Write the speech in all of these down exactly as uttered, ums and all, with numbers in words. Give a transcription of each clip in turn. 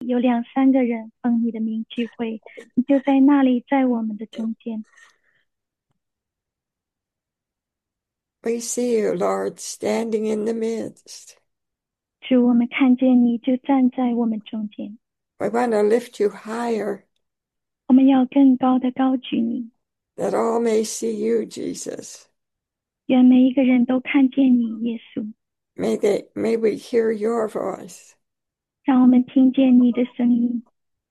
有两三个人奉你的名聚会，你就在那里，在我们的中间。 We see you, Lord, standing in the midst. 主，我们看见你就站在我们中间， We want to lift you higher, 我们要更高的高举你， that all may see you, Jesus. 愿每一个人都看见你，耶稣， May they, may we hear your voice. 让我们听见你的声音，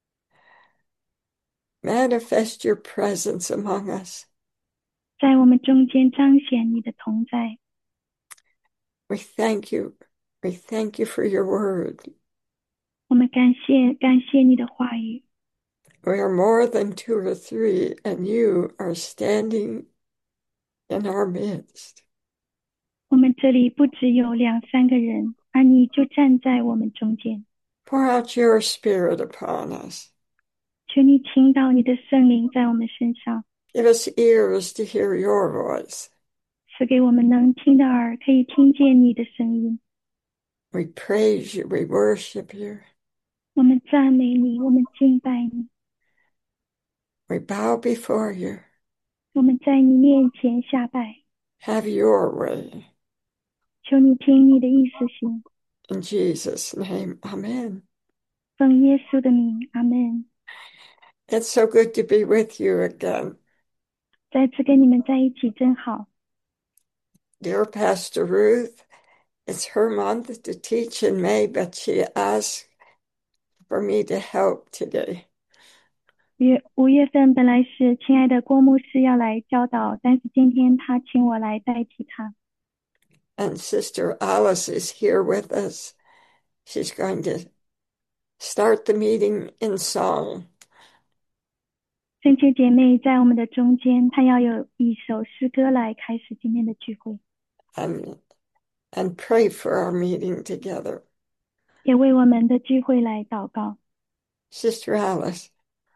Manifest your presence among us. 在我们中间彰显你的同在。 We thank you. We thank you for your word. 我们感谢感谢你的话语， We are more than two or three, and you are standing in our midst. 我们这里不只有两三个人，而你就站在我们中间。 Pour out your spirit upon us. 求你倾倒你的圣灵在我们身上， Give us ears to hear your voice. 赐给我们能听的耳，可以听见你的声音。 We praise you. We worship you. 我们赞美你，我们敬拜你， We bow before you. 我们在你面前下拜。 Have your way. 求你听你的意思行， In Jesus' name, amen. 奉耶稣的名，阿门。 It's so good to be with you again. 再次跟你们在一起真好。 Dear Pastor Ruth, it's her month to teach in May, but she asked for me to help today. 月五月份本来是亲爱的郭牧师要来教导，但是今天他请我来代替他。 And Sister Alice is here with us. She's going to start the meeting in song. 圣洁姐妹在我们的中间，她要有一首诗歌来开始今天的聚会， and, and pray for our meeting together. 也为我们的聚会来祷告。 Sister Alice.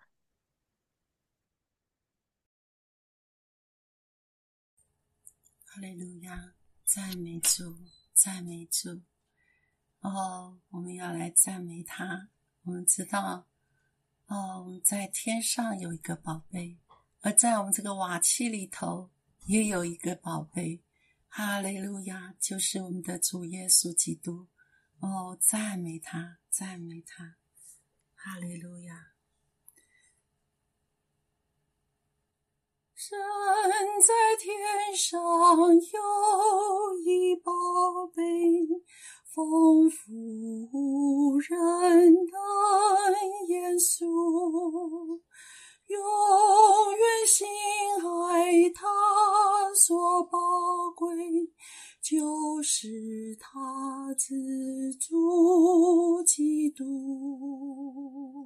哈利路亚，赞美主，赞美主。哦，我们要来赞美他。我们知道，哦，我们在天上有一个宝贝，而在我们这个瓦器里头也有一个宝贝。哈利路亚，就是我们的主耶稣基督。哦，赞美他，赞美他。哈利路亚。神在天上有一宝贝，丰富人的耶稣，永远心爱他所宝贵，就是他自主基督。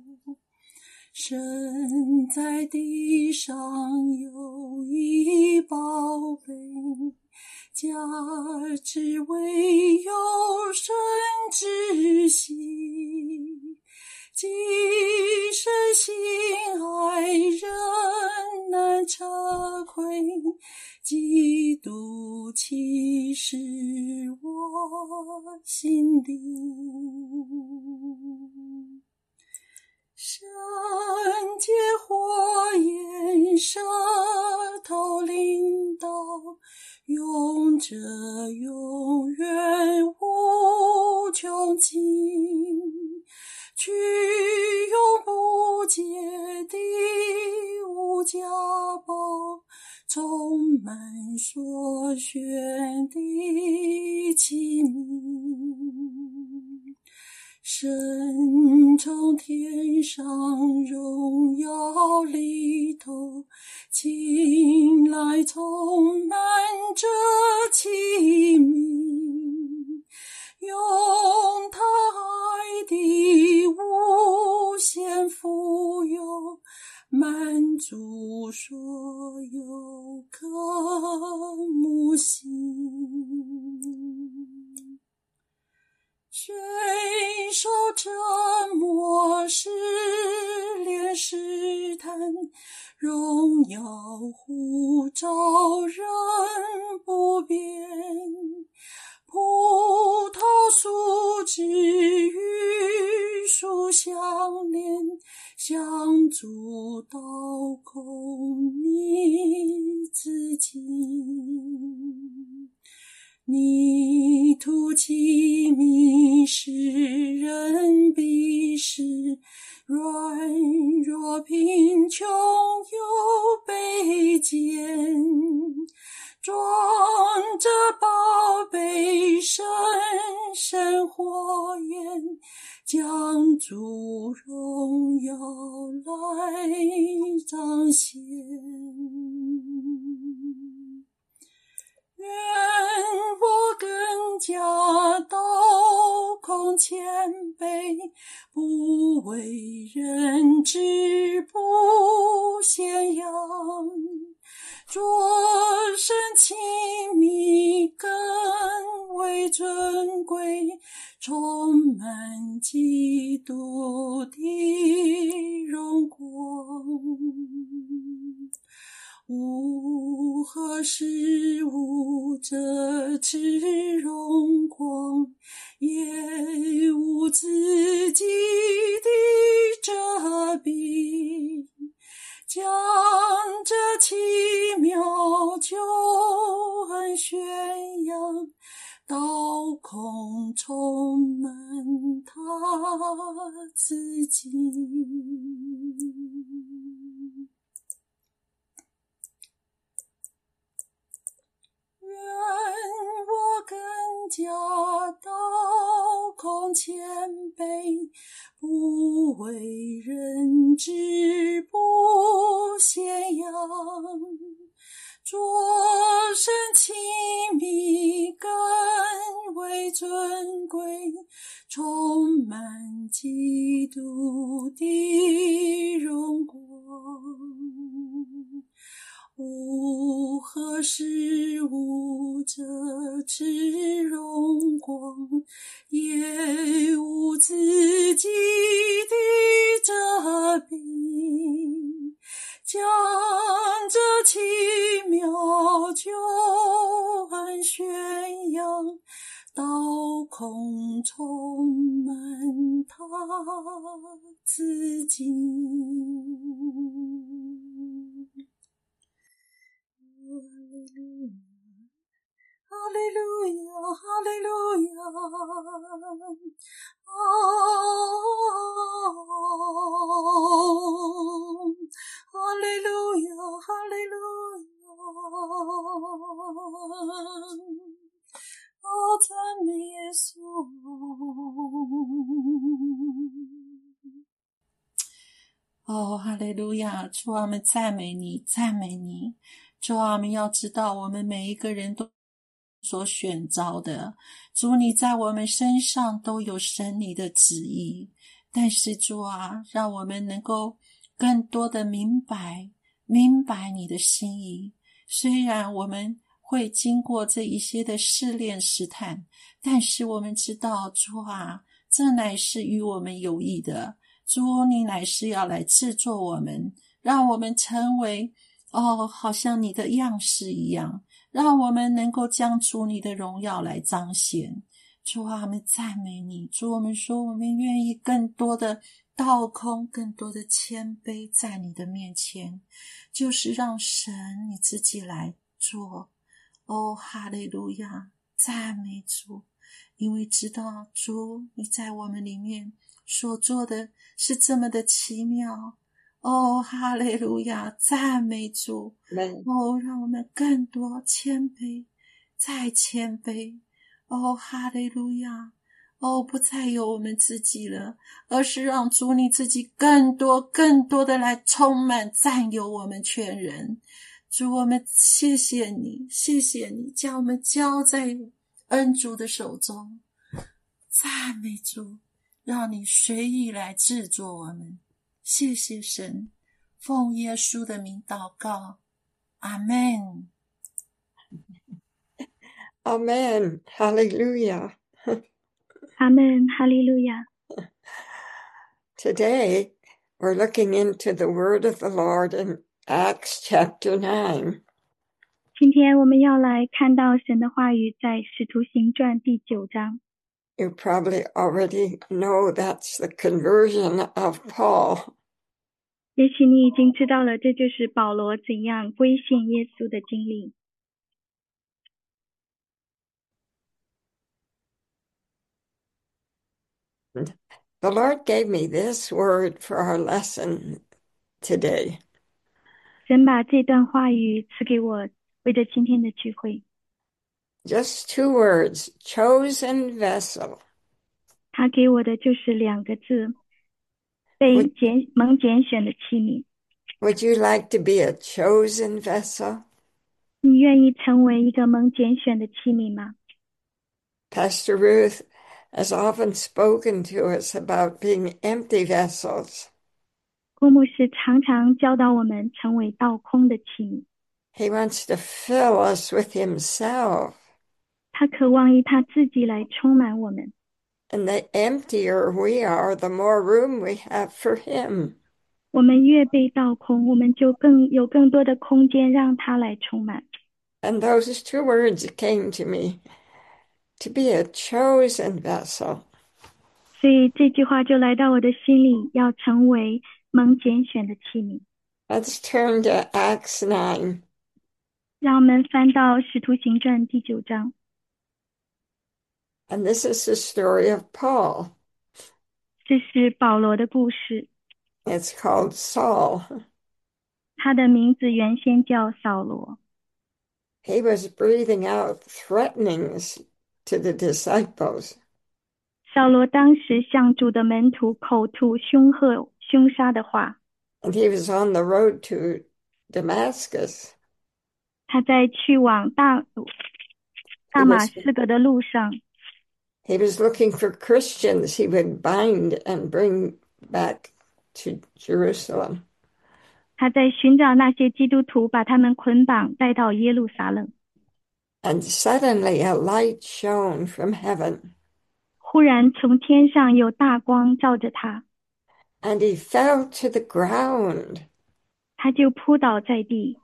神在地上有一宝贝，价值唯有神知悉，既深信爱人难测窥，基督启示我心里。圣洁火焰射透领导，永着永远无穷尽，去永不竭的无价宝，充满所选的器皿。神从天上荣耀里头请来充满这器皿，用他爱的无限富有满足所有渴慕心。虽受折磨试炼试探，荣耀呼召人不变，葡萄树之于属相连，相助倒空你自己。你吐气迷世人必是软弱贫穷又卑贱，装着宝贝深深火焰，将主荣耀来彰显。愿我更加倒空谦卑，不为人知，不显扬，着身亲密更为尊贵，充满基督的荣光。无何事无这次荣光，也无自己的遮蔽，将这奇妙救恩宣扬，倒空充满他自己。愿我更加倒空谦卑，不为人知，不显扬，着身亲密更为尊贵，充满基督的荣光。无何事无这次荣光，也无自己的遮蔽，将这奇妙救恩宣扬，倒空充满他自己。哈利路亚，哈利路亚，啊，哈利路亚，哈利路亚，啊，赞美耶稣。哦，哈利路亚！主啊，我们赞美你，赞美你。主啊，我们要知道，我们每一个人都所选召的，主你在我们身上都有神你的旨意。但是主啊，让我们能够更多的明白，明白你的心意。虽然我们会经过这一些的试炼试探，但是我们知道，主啊，这乃是与我们有益的。主，你乃是要来制作我们，让我们成为哦，好像你的样式一样，让我们能够将主你的荣耀来彰显。主啊，我们赞美你。主，我们说我们愿意更多的倒空，更多的谦卑在你的面前，就是让神你自己来做。哦，哈利路亚，赞美主，因为知道主你在我们里面所做的是这么的奇妙。哦，哈利路亚，赞美主。哦，让我们更多谦卑，再谦卑。哦，哈利路亚。哦，不再有我们自己了，而是让主你自己更多更多的来充满占有我们全人。主，我们谢谢你，谢谢你将我们交在恩主的手中。赞美主，让你随意来制作我们。谢谢神，奉耶稣的名祷告，阿们。 阿们，哈利路亚。 阿们，哈利路亚。 Today, we're looking into the word of the Lord in Acts chapter nine. 今天我们要来看到神的话语在使徒行传第九章。 You probably already know that's the conversion of Paul. 也许你已经知道了，这就是保罗怎样归信耶稣的经历。 The Lord gave me this word for our lesson today. 神把这段话语赐给我，为着今天的聚会。 Just two words, chosen vessel. 他给我的就是两个字，被拣蒙拣选的器皿。 Would you like to be a chosen vessel? 你愿意成为一个蒙拣选的器皿吗？ Pastor Ruth has often spoken to us about being empty vessels. 郭牧师常常教导我们成为倒空的器皿。 He wants to fill us with himself. 他渴望以他自己来充满我们。 And the emptier we are, the more room we have for him. 我们越被倒空，我们就更有更多的空间让他来充满。 And those two words came to me, to be a chosen vessel. 所以这句话就来到我的心里，要成为蒙拣选的器皿。 Let's turn to Acts nine. 让我们翻到使徒行传第九章。 And this is the story of Paul. 这是保罗的故事。 It's called Saul. 他的名字原先叫扫罗。 He was breathing out threatenings to the disciples. 扫罗当时向主的门徒口吐凶吓、凶杀的话。 And he was on the road to Damascus. 他在去往大大马士革的路上。 He was looking for Christians he would bind and bring back to Jerusalem. 他在寻找那些基督徒，把他们捆绑带到耶路撒冷。 And suddenly a light shone from heaven. 忽然从天上有大光照着他。 And he fell to the ground. 他就扑倒在地。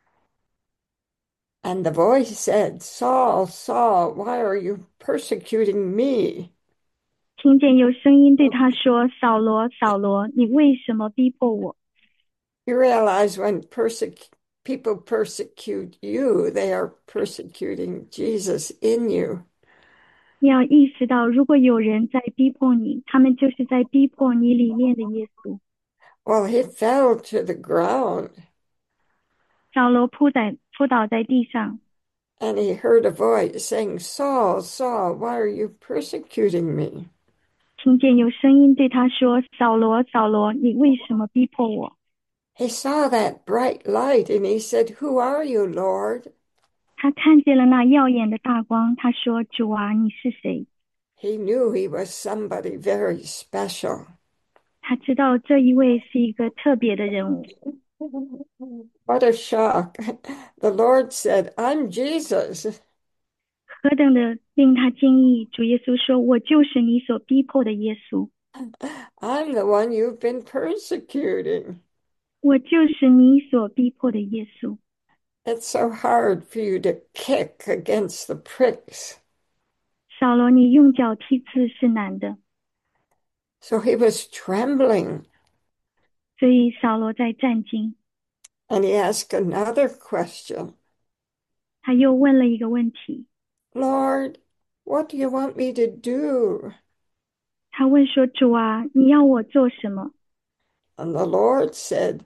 And the voice said, Saul, Saul, why are you persecuting me? 听见有声音对他说，扫罗，扫罗，你为什么逼迫我？ You realize when persec- people persecute you, they are persecuting Jesus in you. 你要意识到，如果有人在逼迫你，他们就是在逼迫你里面的耶稣。 Well, he fell to the ground. 扫罗扑在扑倒在地上。 And he heard a voice saying, Saul, Saul, why are you persecuting me? 听见有声音对他说，扫罗，扫罗，你为什么逼迫我？ He saw that bright light and he said, Who are you, Lord? 他看见了那耀眼的大光，他说，主啊，你是谁？ He knew he was somebody very special. 他知道这一位是一个特别的人物。 What a shock. The Lord said, I'm Jesus. 何等的令他惊异，主耶稣说，我就是你所逼迫的耶稣。 I'm the one you've been persecuting. 我就是你所逼迫的耶稣。 It's so hard for you to kick against the pricks. 扫罗，你用脚踢刺是难的。 So he was trembling. 所以扫罗在战惊。 And he asked another question. 他又问了一个问题。 Lord, what do you want me to do? 他问说，主啊，你要我做什么？ And the Lord said,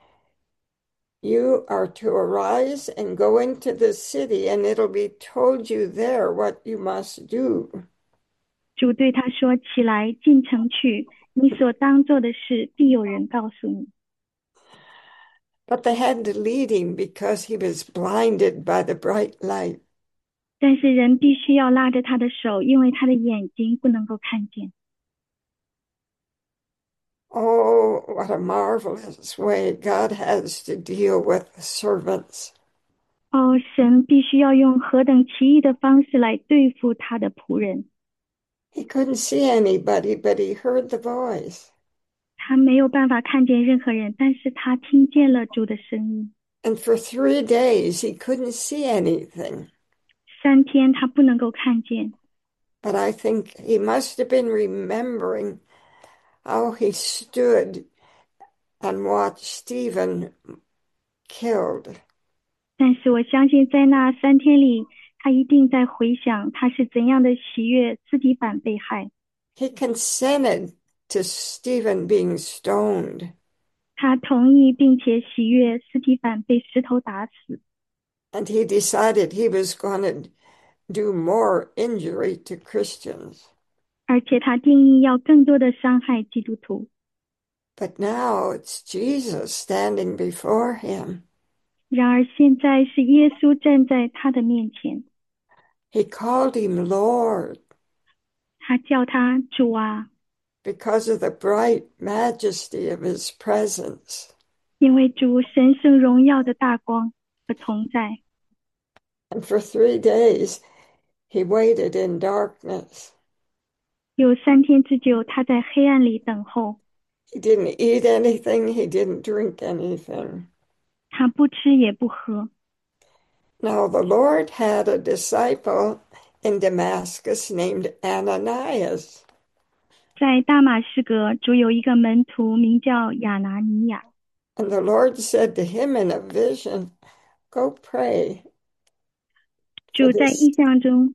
You are to arise and go into the city, and it'll be told you there what you must do. 主对他说，起来，进城去，你所当做的事，必有人告诉你。 But they had to lead him because he was blinded by the bright light. 但是人必须要拉着他的手，因为他的眼睛不能够看见。 Oh, what a marvelous way God has to deal with servants. 哦，神必须要用何等奇异的方式来对付他的仆人。 He couldn't see anybody, but he heard the voice. 他没有办法看见任何人，但是他听见了主的声音。 And for three days, he couldn't see anything. 三天他不能够看见。 But I think he must have been remembering how he stood and watched Stephen killed. 但是我相信在那三天里，他一定在回想他是怎样的喜悦斯提反被害。 He consented to Stephen being stoned. 他同意并且喜悦斯提反被石头打死。 And he decided he was going to do more injury to Christians. 而且他定义要更多的伤害基督徒。 But now it's Jesus standing before him. 然而现在是耶稣站在他的面前， He called him Lord 他叫他主啊， because of the bright majesty of his presence. 因为主神圣荣耀的大光和同在。 And for three days he waited in darkness. 有三天之久，他在黑暗里等候， He didn't eat anything, he didn't drink anything. 他不吃也不喝。 Now the Lord had a disciple in Damascus named Ananias. 在大马士革，主有一个门徒名叫亚拿尼亚， And the Lord said to him in a vision, Go pray for 主在 this. 异象中，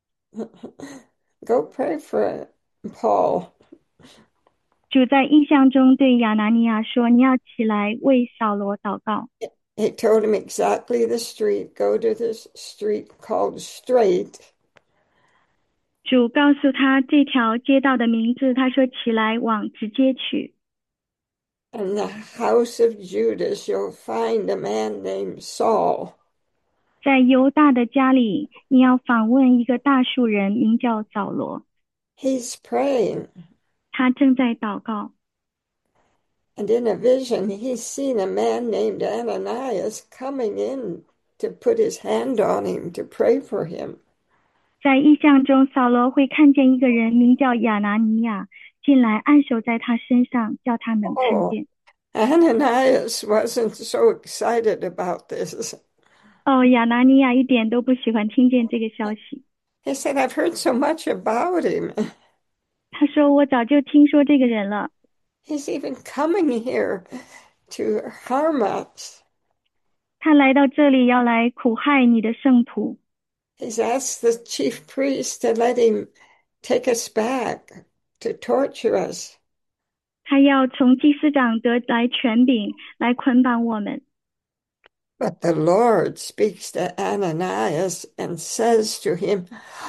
Go pray for Paul. 主在异象中对亚拿尼亚说：“你要起来为扫罗祷告。” He told him exactly the street. Go to this street called Straight. 主告诉他这条街道的名字，他说：“起来往直街去。” In the house of Judas, you'll find a man named Saul. 在犹大的家里，你要访问一个大树人，名叫扫罗。 He's praying. 他正在祷告。 And in a vision, he's seen a man named Ananias coming in to put his hand on him to pray for him. 在异象中，扫罗会看见一个人名叫亚拿尼亚进来，按手在他身上，叫他能看 Oh, 见。 Ananias wasn't so excited about this. 哦，亚拿尼亚一点都不喜欢听见这个消息。 He said, I've heard so much about him. 他说：“我早就听说这个人了， He's even coming here to harm us. 他来到这里要来苦害你的圣徒。” He's asked the chief priest to let him take us back to torture us. 他要从祭司长得来权柄来捆绑我们。 But the Lord speaks to Ananias and says to him,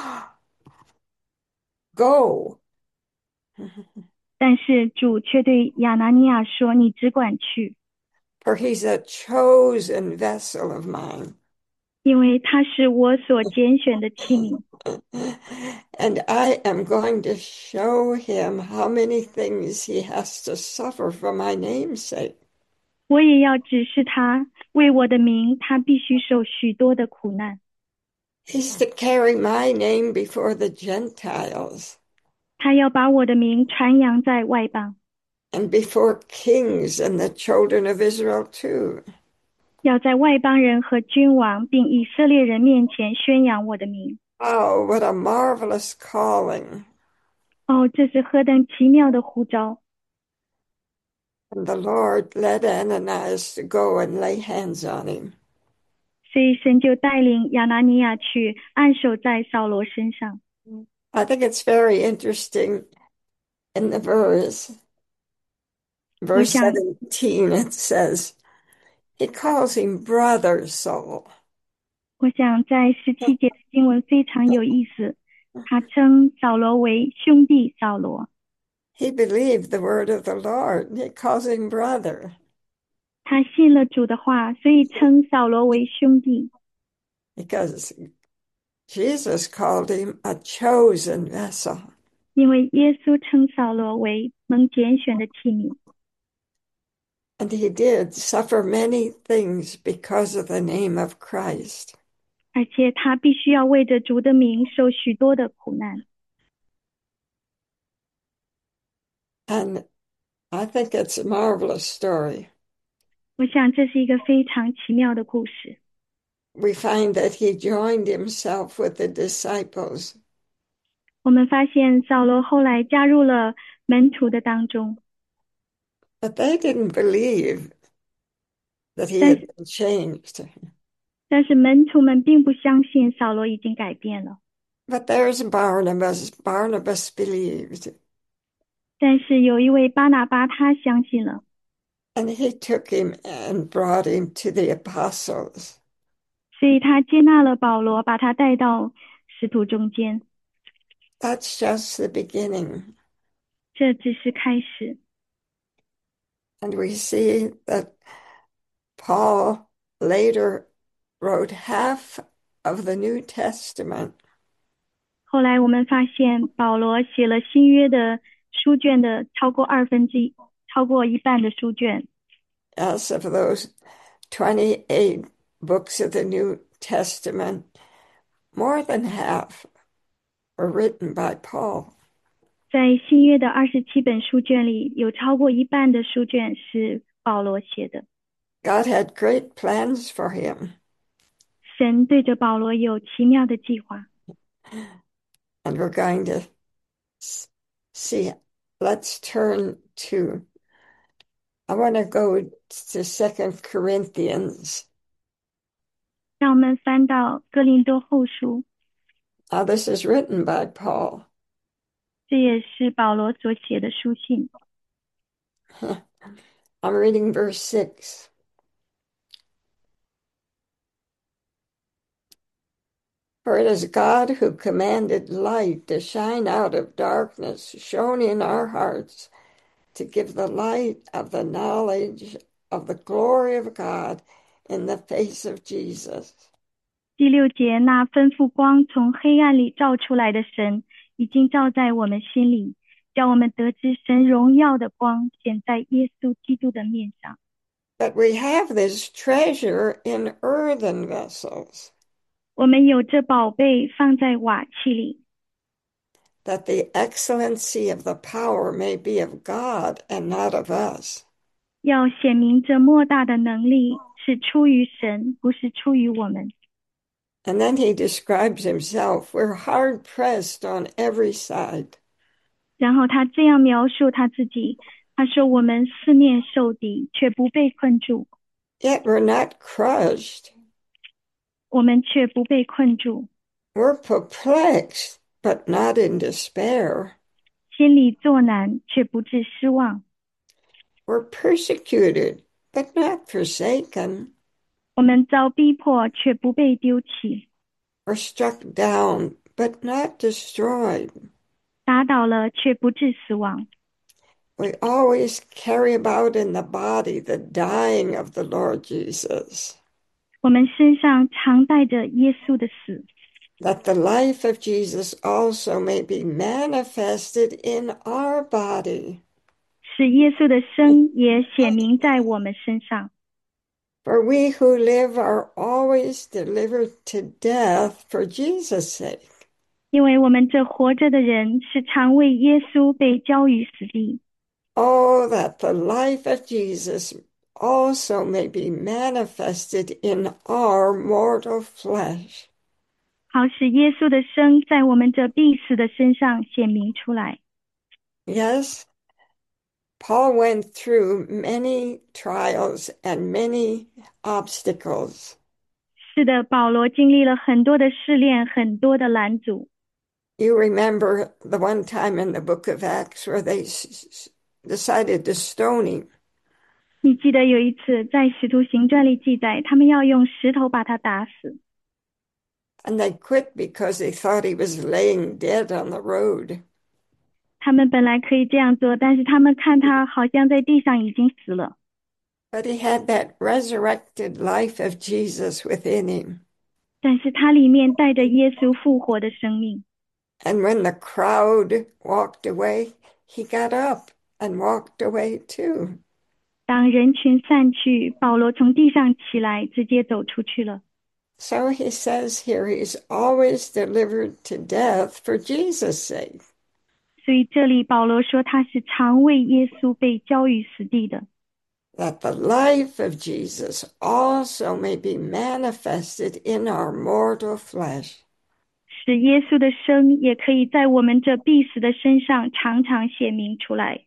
Go. 但是主却对亚拿尼亚说：“你只管去， For he's a chosen vessel of mine. 因为他是我所拣选的器皿。 And I am going to show him how many things he has to suffer for my name's sake. 我也要指示他，为我的名，他必须受许多的苦难。 He's to carry my name before the Gentiles 他要把我的名传扬在外邦， and before kings and the children of Israel too. 要在外邦人和君王并以色列人面前宣扬我的名。 Oh, what a marvelous calling. 哦，这是何等奇妙的呼召！ And the Lord led Ananias to go and lay hands on him. 所以神就带领亚拿尼亚去按手在扫罗身上。 I think it's very interesting in the verse, 我 verse 想， seventeen, it says, he calls him brother Saul. 我想在十七节的经文非常有意思，他称扫罗为兄弟扫罗。 He believed the word of the Lord. He calls him brother 他信了主的话，所以称扫罗为兄弟。 because Jesus called him a chosen vessel. 因为耶稣称扫罗为蒙拣选的器皿， And he did suffer many things because of the name of Christ. 而且他必须要为着主的名受许多的苦难。 And I think it's a marvelous story. 我想这是一个非常奇妙的故事。 We find that he joined himself with the disciples. 我们发现扫罗后来加入了门徒的当中， But they didn't believe that he 但 had 是 been changed. 但是门徒们并不相信扫罗已经改变了。 But there's Barnabas. Barnabas believed, 但是有一位巴拿巴他相信了， and he took him and brought him to the apostles. 所以他接纳了保罗，把他带到使徒中间。 That's just the beginning. 这只是开始。 And we see that Paul later wrote half of the New Testament 后来我们发现保罗写了新约的书卷的超过二分之一，超过一半的书卷。 as of those twenty-eight books of the New Testament. More than half were written by Paul. 在新约的二十七本书卷里，有超过一半的书卷是保罗写的。 God had great plans for him. 神对着保罗有奇妙的计划。 And we're going to see. Let's turn to, I want to go to Second Corinthians. 让我们翻到哥林多后书， Now this is written by Paul. 这也是保罗所写的书信。 I'm reading verse six. For it is God who commanded light to shine out of darkness, shone in our hearts, to give the light of the knowledge of the glory of God in the face of Jesus. 第六节，那吩咐光从黑暗里照出来的神，已经照在我们心里，叫我们得知神荣耀的光显在耶稣基督的面上。 But we have this treasure in earthen vessels, 我们有这宝贝放在瓦器里， that the excellency of the power may be of God and not of us. 要显明这莫大的能力是出于神，不是出于我们。 And then he describes himself, we're hard pressed on every side. 然后他这样描述他自己，他说我们四面受敌，却不被困住， Yet we're not crushed. 我们却不被困住， We're perplexed, but not in despair. 心里作难，却不致失望。 We're persecuted, but not forsaken. 我们遭逼迫，却不被丢弃， We're struck down, but not destroyed. 打倒了，却不致死亡。 We always carry about in the body the dying of the Lord Jesus, 我们身上常带着耶稣的死， that the life of Jesus also may be manifested in our body. 使耶稣的生也显明在我们身上。 For we who live are always delivered to death for Jesus' sake. 因为我们这活着的人是常为耶稣被交于死地。 Oh, that the life of Jesus also may be manifested in our mortal flesh. 好使耶稣的生在我们这必死的身上显明出来。 Yes, Paul went through many trials and many obstacles. 是的，保罗经历了很多的试炼，很多的拦阻。 You remember the one time in the book of Acts where they s- decided to stone him. 你记得有一次在使徒行传里记载，他们要用石头把他打死， And they quit because they thought he was laying dead on the road. 他们本来可以这样做，但是他们看他好像在地上已经死了， But he had that resurrected life of Jesus within him. 但是他里面带着耶稣复活的生命。 And when the crowd walked away, he got up and walked away too. 当人群散去，保罗从地上起来，直接走出去了。 So he says here he's always delivered to death for Jesus' sake. 所以这里保罗说他是常为耶稣被交于死地的， That the life of Jesus also may be manifested in our mortal flesh. 使耶稣的生也可以在我们这必死的身上常常显明出来。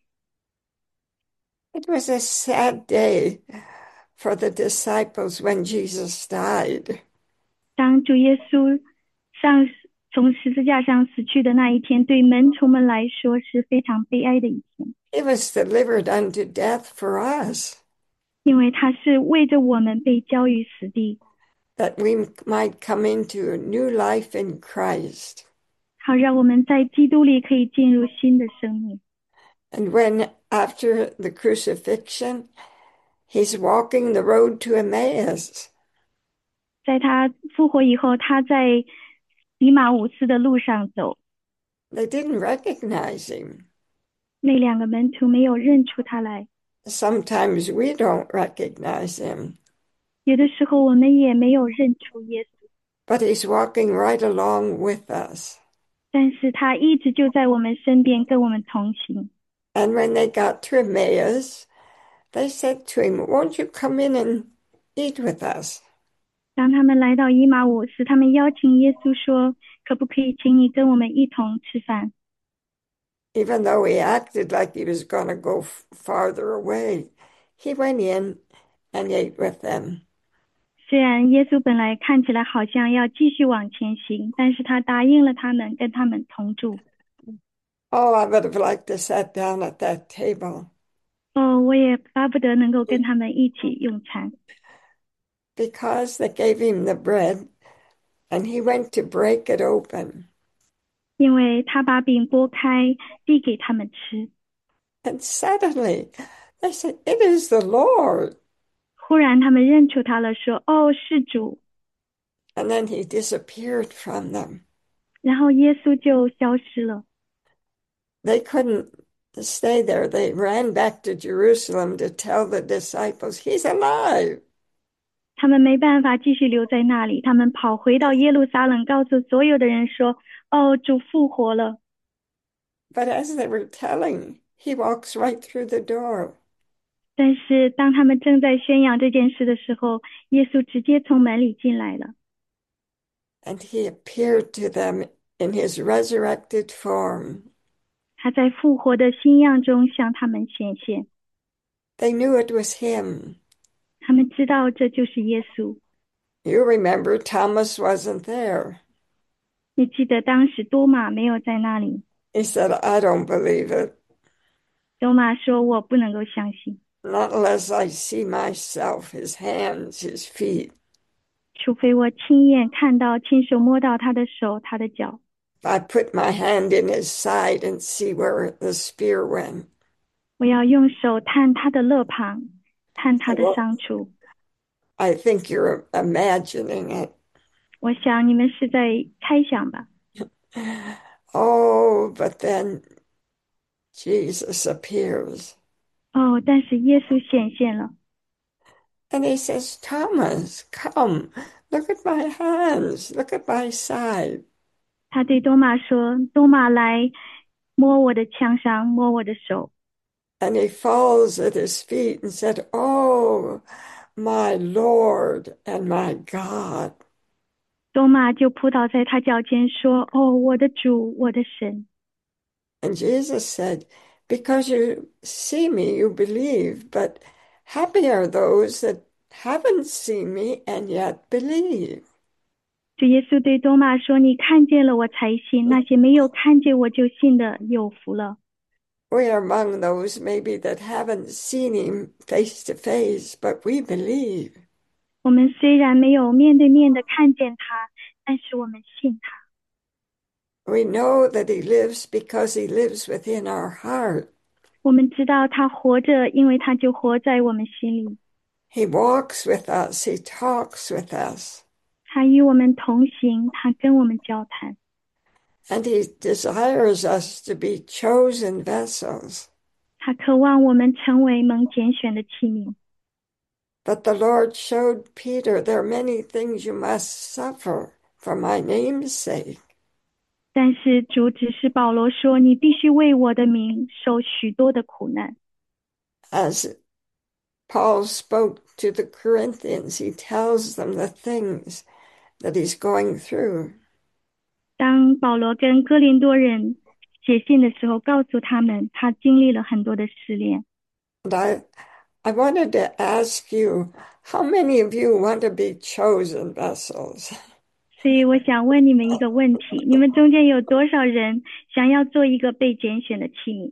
It was a sad day for the disciples when Jesus died. 当主耶稣上从十字架上死去的那一天，对门徒们来说是非常悲哀的一天， He was delivered unto death for us, 因为他是为着我们被交于死地， that we might come into a new life in Christ. 好让我们在基督里可以进入新的生命。 And when, after the crucifixion, he's walking the road to Emmaus, 在他复活以后，他在以马忤斯的路上走， they didn't recognize him. 那两个门徒没有认出他来， Sometimes we don't recognize him, 有的时候我们也没有认出耶稣， but he's walking right along with us. 但是他一直就在我们身边，跟我们同行。 And when they got to Emmaus, they said to him, "Won't you come in and eat with us?" 当他们来到以马忤斯，他们邀请耶稣说：“可不可以请你跟我们一同吃饭？” Even though he acted like he was going to go f- farther away, he went in and ate with them. 虽然耶稣本来看起来好像要继续往前行，但是他答应了他们，跟他们同住。 Oh, I would have liked to sit down at that table 哦，我也巴不得能够跟他们一起用餐， because they gave him the bread and he went to break it open. 因为他把饼拨开，递给他们吃。 And suddenly they said, "It is the Lord." 忽然他们认出他了，说：“哦，是主。” And then he disappeared from them. 然后耶稣就消失了。 They couldn't stay there. They ran back to Jerusalem to tell the disciples, "He's alive." 他们没办法继续留在那里，他们跑回到耶路撒冷，告诉所有的人说：“哦，主复活了。” But as they were telling, he walks right through the door. 但是当他们正在宣扬这件事的时候，耶稣直接从门里进来了。 And he appeared to them in his resurrected form. 他在复活的新样中向他们显现， They knew it was him. 他们知道这就是耶稣。 You remember Thomas wasn't there. 你记得当时多马没有在那里， He said, "I don't believe it. 多马说：“我不能够相信， Not unless I see myself, his hands, his feet. 除非我亲眼看到、亲手摸到他的手、他的脚。 I put my hand in his side and see where the spear went." 我要用手探他的肋旁，探他的伤处。” I think you're imagining it. 我想你们是在猜想吧。 Oh, but then Jesus appears. 哦，但是耶稣显现了， And he says, "Thomas, come, look at my hands, look at my side." 他对多马说：“多马来，摸我的枪伤，摸我的手。” And he falls at his feet and said, "Oh, my Lord and my God." 多马就扑倒在他脚前说：“哦，我的主，我的神。” And Jesus said, "Because you see me, you believe, but happy are those that haven't seen me and yet believe." 主耶稣对多马说：“你看见了我才信，那些没有看见我就信的有福了。” We are among those maybe that haven't seen him face to face, but we believe. 我们虽然没有面对面的看见他，但是我们信他。 We know that he lives because he lives within our heart. 我们知道他活着，因为他就活在我们心里。 He walks with us. He talks with us. 他与我们同行，他跟我们交谈。 And he desires us to be chosen vessels. 他渴望我们成为蒙拣选的器皿。 But the Lord showed Peter, there are many things you must suffer for my name's sake. 但是主指示保罗说：“你必须为我的名受许多的苦难。” As Paul spoke to the Corinthians, he tells them the things that he's going through. 当保罗跟哥林多人写信的时候，告诉他们他经历了很多的试炼。 And I, I wanted to ask you, how many of you want to be chosen vessels? 所以我想问你们一个问题，你们中间有多少人想要做一个被拣选的器皿？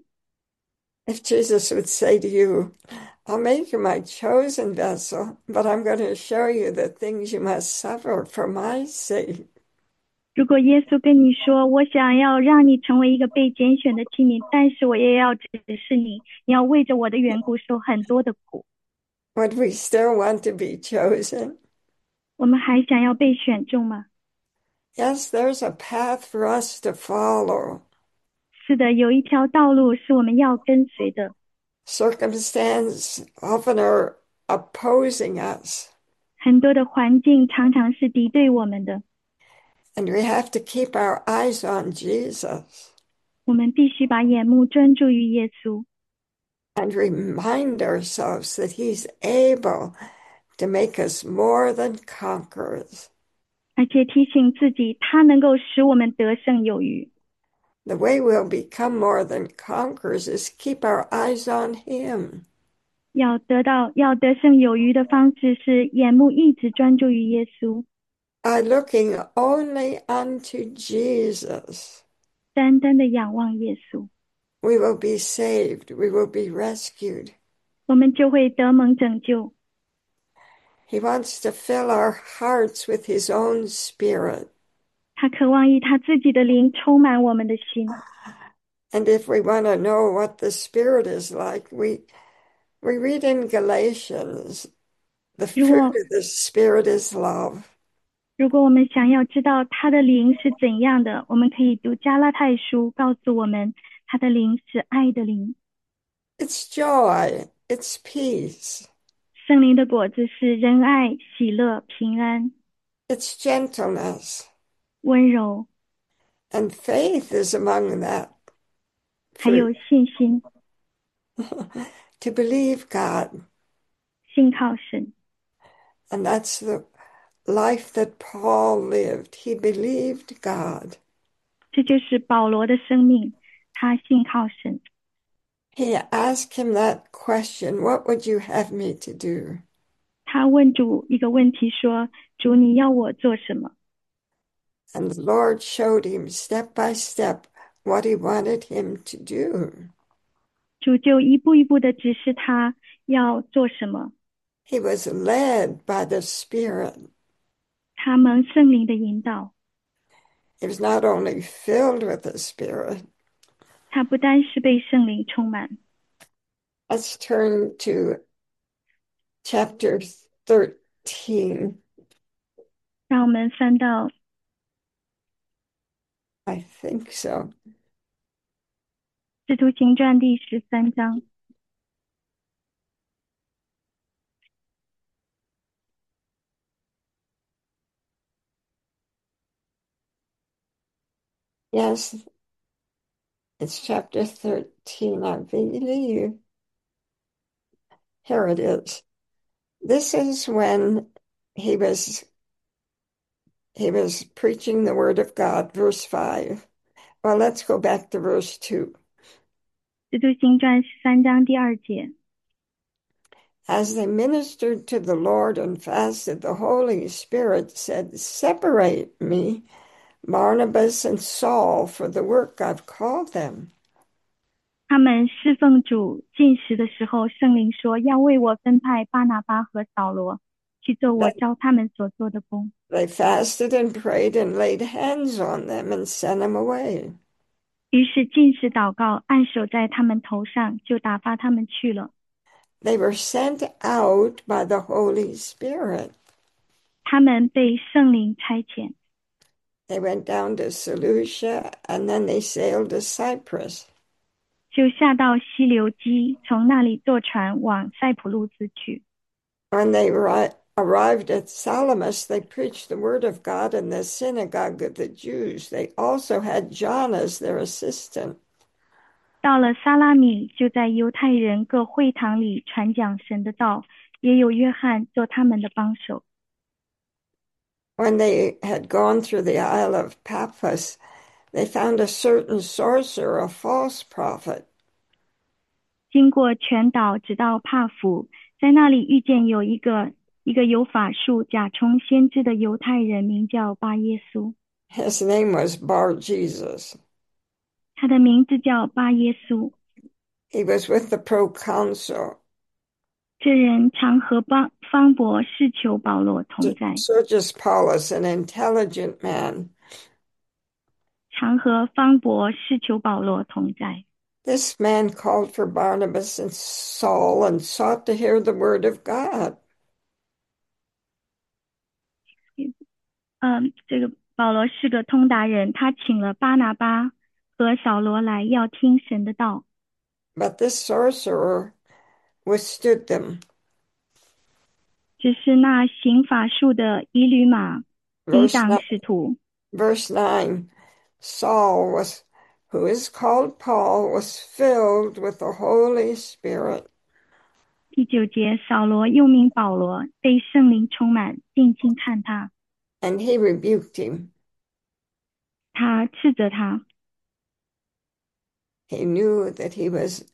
If Jesus would say to you, I'll make you my chosen vessel, but I'm going to show you the things you must suffer for my sake. 如果耶稣跟你说，我想要让你成为一个被拣选的器皿，但是我也要指示你，你要为着我的缘故受很多的苦， Would we still want to be chosen? 我们还想要被选中吗？ Yes, there's a path for us to follow. 是的，有一条道路是我们要跟随的。 Circumstances often are opposing us, 很多的环境常常是敌对我们的， and we have to keep our eyes on Jesus 我们必须把眼目专注于耶稣， and remind ourselves that He's able to make us more than conquerors. 而且提醒自己，他能够使我们得胜有余。 The way we'll become more than conquerors is keep our eyes on Him. 要得到要得胜有余的方式是眼目一直专注于耶稣， By looking only unto Jesus, 单单的仰望耶稣， we will be saved, we will be rescued. 我们就会得蒙拯救。 He wants to fill our hearts with His own Spirit. 他渴望以他自己的灵充满我们的心。 And if we want to know what the Spirit is like, we we read in Galatians, the 如 fruit 果 of the Spirit is love. 如果我们想要知道他的灵是怎样的，我们可以读加拉太书，告诉我们他的灵是爱的灵。 It's joy, it's peace, 圣灵的果子是仁爱、喜乐、平安、 it's gentleness, 温柔， and faith is among that 还 fruit. 有信心， To believe God. 信靠神。 And that's the life that Paul lived. He believed God. 这就是保罗的生命，他信靠神。 He asked him that question, what would you have me to do? 他问主一个问题说：主，你要我做什么？ And the Lord showed him step by step what he wanted him to do. 主就一步一步的指示他要做什么。 He was led by the Spirit. 他蒙圣灵的引导， He was not only filled with the Spirit. 他不单是被圣灵充满。 Let's turn to chapter thirteen. 让我们翻到 I think so. 使徒行传第十三章。 Yes, it's chapter thirteen, I believe. Here it is. This is when he was he was preaching the word of God, verse five. Well, let's go back to verse two. 使徒行传十三章第二节。 As they ministered to the Lord and fasted, the Holy Spirit said, Separate me, Barnabas and Saul, for the work I've called them. 他们侍奉主进食的时候，圣灵说要为我分派巴拿巴和扫罗去做我 They, 召他们所做的工。 they fasted and prayed and laid hands on them and sent them away. 于是进食祷告，按手在他们头上，就打发他们去了。 They were sent out by the Holy Spirit. 他们被圣灵差遣， They went down to Seleucia and then they sailed to Cyprus. 就下到西流基，从那里坐船往塞浦路斯去。 When they ri- arrived at Salamis, they preached the word of God in the synagogue of the Jews. They also had John as their assistant. 到了撒拉米，就在犹太人各会堂里传讲神的道，也有约翰做他们的帮手。 When they had gone through the Isle of Paphos, they found a certain sorcerer, a false prophet. 经过全岛直到帕府，在那里遇见有一个一个有法术假充先知的犹太人，名叫巴耶稣。 His name was Bar Jesus. 他的名字叫巴耶稣。 He was with the proconsul, 这人常和邦方伯士求保罗同在， Sergius Paulus, an intelligent man. 常和方伯士求保罗同在。 This man called for Barnabas and Saul and sought to hear the word of God. 嗯，这个保罗是个通达人，他请了巴拿巴和扫罗来，要听神的道。 But this sorcerer withstood them. 只是那行法术的以吕马抵 Verse 挡 nine, 使徒。 verse nine, Saul was, who is called Paul, was filled with the Holy Spirit. 第九节，扫罗又名保罗，被圣灵充满，定睛看他， And he rebuked him. 他斥责他， He knew that he was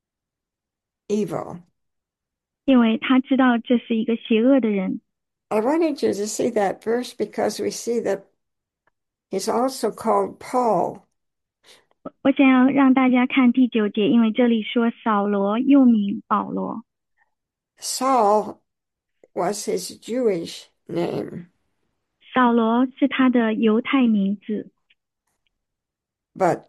evil. 因为他知道这是一个邪恶的人。 I wanted you to see that verse because we see that he's also called Paul. 我想要让大家看第九节，因为这里说扫罗又名保罗。 Saul was his Jewish name, 扫罗是他的犹太名字， but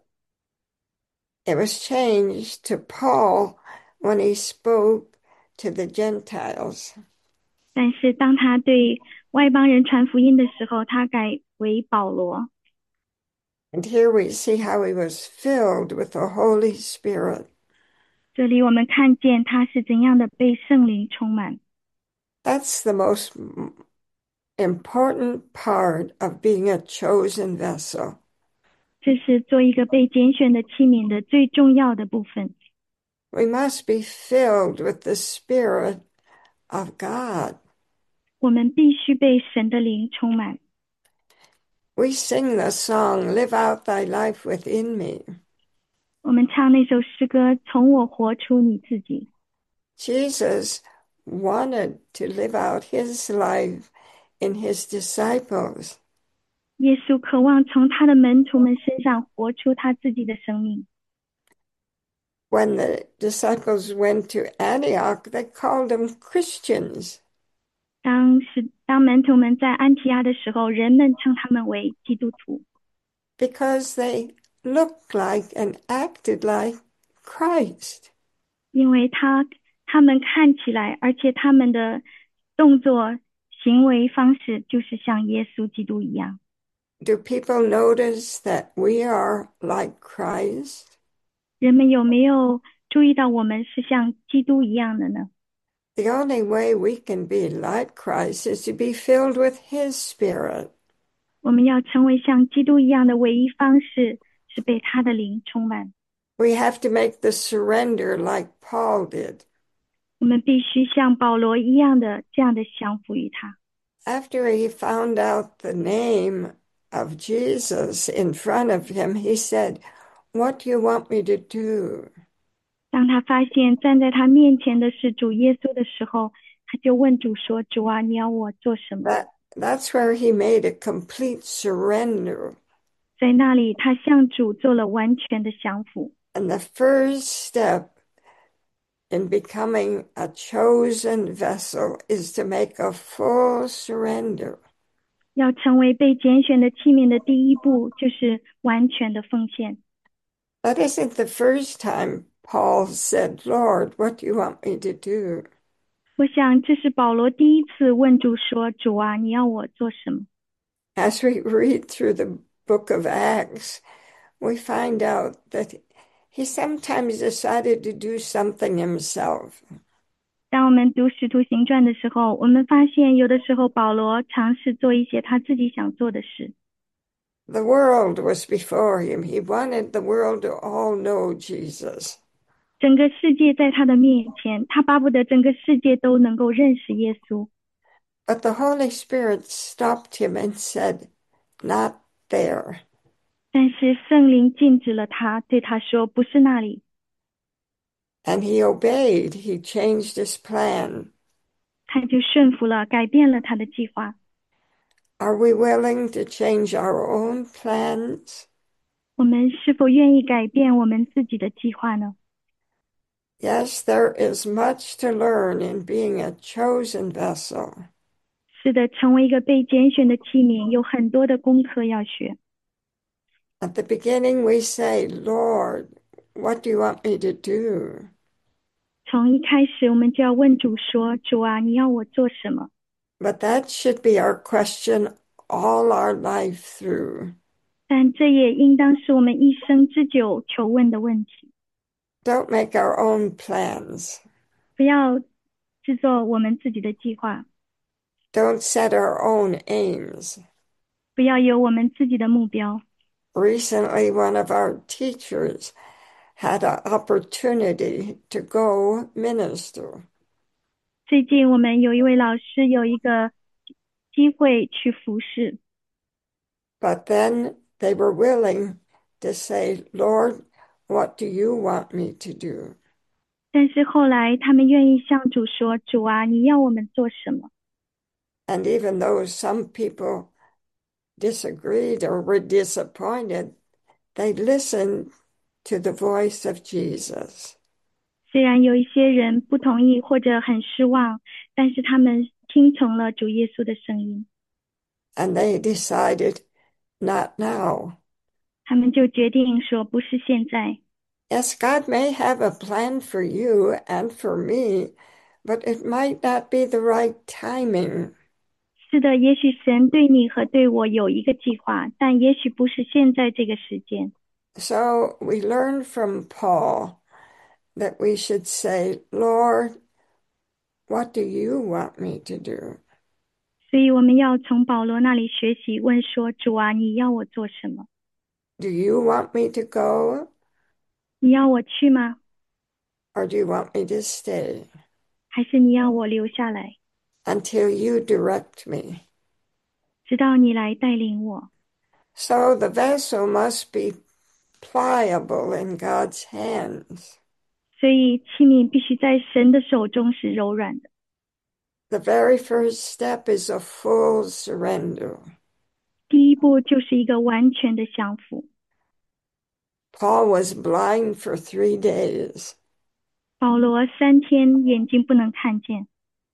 it was changed to Paul when he spoke to the Gentiles. 但是当他对外邦人传福音的时候，他改为保罗。 And here we see how he was filled with the Holy Spirit. 这里我们看见他是怎样的被圣灵充满。 That's the most important part of being a chosen vessel. 这是做一个被拣选的器皿的最重要的部分。 We must be filled with the Spirit of God. 我们必须被神的灵充满。 We sing the song, Live Out Thy Life Within Me. 我们唱那首诗歌，从我活出你自己。 Jesus wanted to live out his life in his disciples. 耶稣渴望从他的门徒们身上活出他自己的生命。 When the disciples went to Antioch, they called them Christians 当时当门徒们在安提阿的时候，人们称他们为基督徒， because they looked like and acted like Christ. 因为他他们看起来，而且他们的动作行为方式就是像耶稣基督一样。 Do people notice that we are like Christ? 人们有没有注意到我们是像基督一样的呢？ The only way we can be like Christ is to be filled with his Spirit. 我们要成为像基督一样的唯一方式是被他的灵充满。 We have to make the surrender like Paul did. 我们必须像保罗一样的这样的降服于他。 After he found out the name of Jesus in front of him, he said, What do you want me to do? 当他发现站在他面前的是主耶稣的时候，他就问主说：“主啊，你要我做什么？” That, that's where he made a complete surrender. 在那里，他向主做了完全的降服。 And the first step in becoming a chosen vessel is to make a full surrender. 要成为被拣选的器皿的第一步，就是完全的奉献。 That isn't the first time Paul said, Lord, what do you want me to do? 我想这是保罗第一次问主说：“主啊，你要我做什么？” As we read through the book of Acts, we find out that he sometimes decided to do something himself. 当我们读《使徒行传》的时候，我们发现有的时候保罗尝试做一些他自己想做的事。 The world was before him. He wanted the world to all know Jesus. 整个世界在他的面前，他巴不得整个世界都能够认识耶稣。 But the Holy Spirit stopped him and said, "Not there." 但是圣灵禁止了他，对他说：“不是那里。” And he obeyed. He changed his plan. 他就顺服了，改变了他的计划。 Are we willing to change our own plans? 我们是否愿意改变我们自己的计划呢？ Yes, there is much to learn in being a chosen vessel. 是的，成为一个被拣选的器皿，有很多的功课要学。 At the beginning, we say, "Lord, what do you want me to do?" 从一开始，我们就要问主说：“主啊，你要我做什么？” But that should be our question all our life through. 但这也应当是我们一生之久求问的问题。 Don't make our own plans. 不要制作我们自己的计划， Don't set our own aims. 不要有我们自己的目标。 Recently, one of our teachers had an opportunity to go minister. 最近我们有一位老师有一个机会去服侍， But then they were willing to say, "Lord, what do you want me to do?" 但是后来他们愿意向主说：“主啊，你要我们做什么？” And even though some people disagreed or were disappointed, they listened to the voice of Jesus. 虽然有一些人不同意或者很失望，但是他们听从了主耶稣的声音， And they decided, "Not now." 他们就决定说：“不是现在。” Yes, God may have a plan for you and for me, but it might not be the right timing. 是的，也许神对你和对我有一个计划，但也许不是现在这个时间。 So we learn from Paul that we should say, "Lord, what do you want me to do?" 所以我们要从保罗那里学习，问说：“主啊，你要我做什么？ Do you want me to go, 你要我去吗？ or do you want me to stay 还是你要我留下来， until you direct me?" 直到你来带领我？” So the vessel must be pliable in God's hands. 所以器皿必须在神的手中是柔软的。 The very first step is a full surrender. 第一步就是一个完全的降服。 Paul was blind for three days. 保罗三天眼睛不能看见。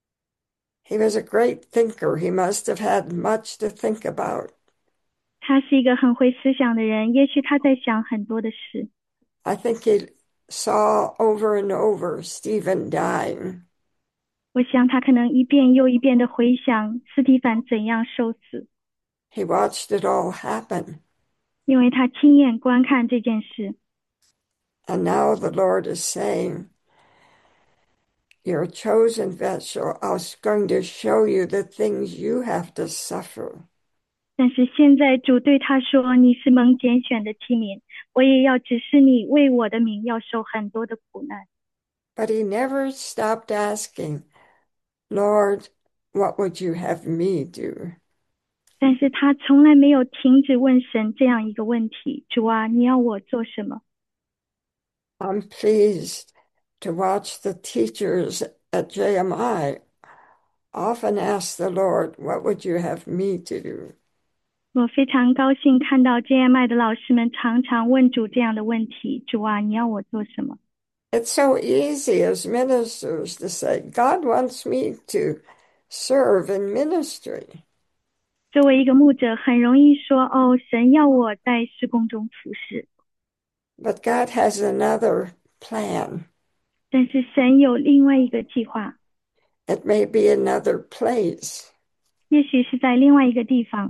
He was a great thinker. He must have had much to think about. 他是一个很会思想的人，也许他在想很多的事。 I think he saw over and over Stephen dying. 我想他可能一遍又一遍的回想斯提凡怎样受死， He watched it all happen. 因为他亲眼观看这件事。 And now the Lord is saying, "You're a chosen vessel. I was going to show you the things you have to suffer." 但是现在主对他说：“你是蒙拣选的器皿，我也要指示你为我的名要受很多的苦难。” But he never stopped asking, "Lord, what would you have me do?" 但是他从来没有停止问神这样一个问题：主啊，你要我做什么？ I'm pleased to watch the teachers at J M I often ask the Lord, "What would you have me to do?" 我非常高兴看到 J M I 的老师们常常问主这样的问题：主啊，你要我做什么？ It's so easy as ministers to say, "God wants me to serve in ministry." 作为一个牧者，很容易说：哦，神要我在事工中服侍。 But God has another plan. 但是神有另外一个计划， It may be another place. 也许是在另外一个地方。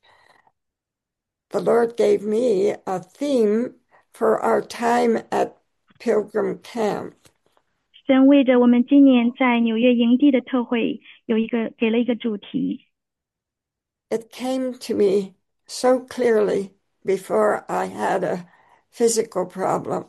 The Lord gave me a theme for our time at Pilgrim Camp. 神为着我们今年在纽约营地的特会有一个给了一个主题。 It came to me so clearly before I had a physical problem.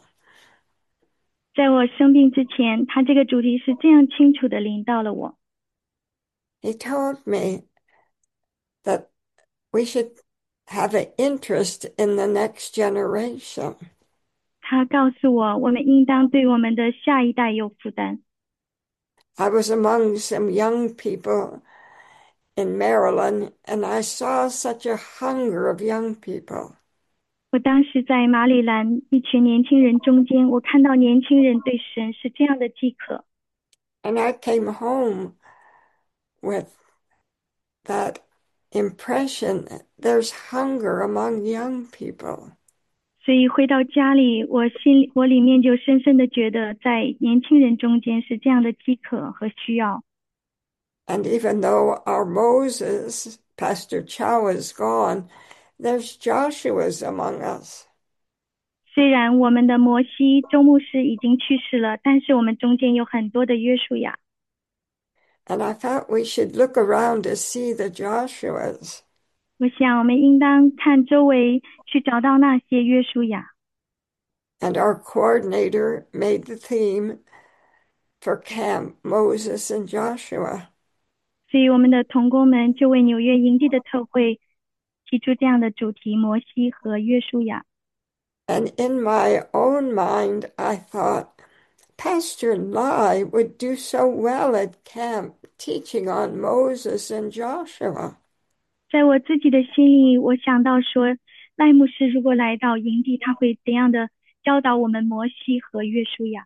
在我生病之前，他这个主题是这样清楚的临到了我。 he told me that we should have an interest in the next generation. 他告诉我，我们应当对我们的下一代有负担。 I was among some young people in Maryland, and I saw such a hunger of young people. 我当时在马里兰一群年轻人中间，我看到年轻人对神是这样的饥渴。 And I came home with that impression that there's hunger among young people. 所以回到家里，我心里我里面就深深的觉得，在年轻人中间是这样的饥渴和需要。 And even though our Moses, Pastor Chow, is gone, there's Joshua's among us. 虽然我们的摩西周牧师已经去世了，但是我们中间有很多的约书亚。 And I thought we should look around to see the Joshuas. 我想我们应当看周围，去找到那些约书亚。 And our coordinator made the theme for camp Moses and Joshua. 所以我们的同工们就为纽约营地的特会提出这样的主题：摩西和约书亚。 And in my own mind, I thought Pastor Lai would do so well at camp teaching on Moses and Joshua. 在我自己的心里，我想到说，赖牧师如果来到营地，他会怎样的教导我们摩西和约书亚。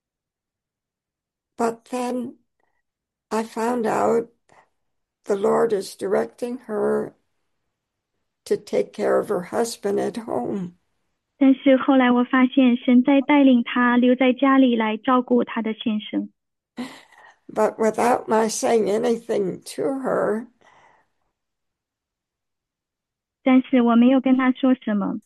But then I found out the Lord is directing her to take care of her husband at home. 但是后来我发现，神在带领他留在家里来照顾他的先生。 But without my saying anything to her, 但是我没有跟他说什么，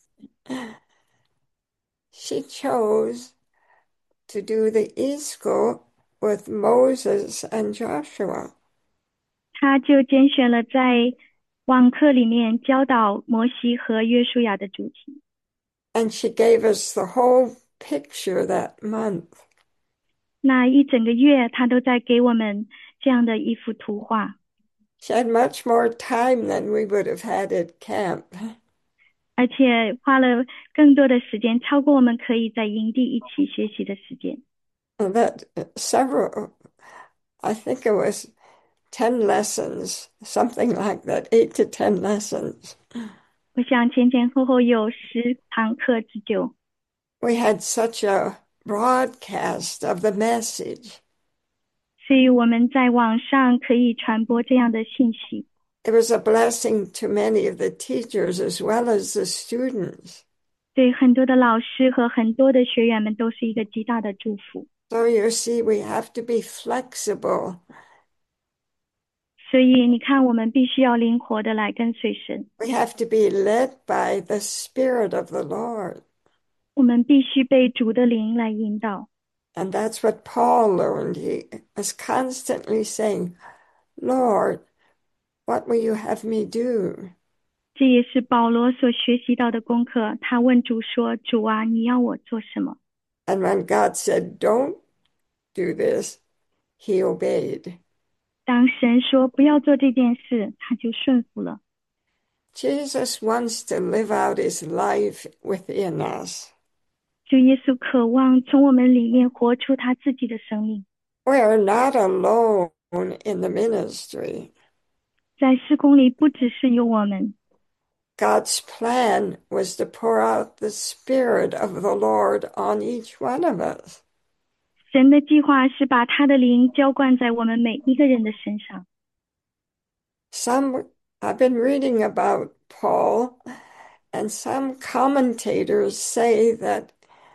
she chose to do the e-school with Moses and Joshua. 他就拣选了在网课里面教导摩西和约书亚的主题。 And she gave us the whole picture that month. 那一整个月，他都在给我们这样的一幅图画。 She had much more time than we would have had at camp. 而且花了更多的时间，超过我们可以在营地一起学习的时间。 And that several, I think it was ten lessons, something like that, eight to ten lessons. 我想前前后后有十堂课之久。 We had such a broadcast of the message. 所以我们在网上可以传播这样的信息。 It was a blessing to many of the teachers as well as the students. 对很多的老师和很多的学员们都是一个极大的祝福。 So you see, we have to be flexible. 所以你看，我们必须要灵活的来跟随神。 We have to be led by the Spirit of the Lord. 我们必须被主的灵来引导。 And that's what Paul learned. He was constantly saying, Lord, what will you have me do? 这也是保罗所学习到的功课。他问主说：“主啊，你要我做什么？” And when God said, don't do this, he obeyed. 当神说不要做这件事，他就顺服了。 Jesus wants to live out his life within us. 主耶稣渴望从我们里面活出他自己的生命。 We are not alone in the ministry. 在事工里，不只是有我们， God's plan was to pour out the Spirit of the Lord on each one of us. 神的计划是把他的灵浇灌在我们每一个人的身上。 Some, I've been reading about Paul, and some commentators say that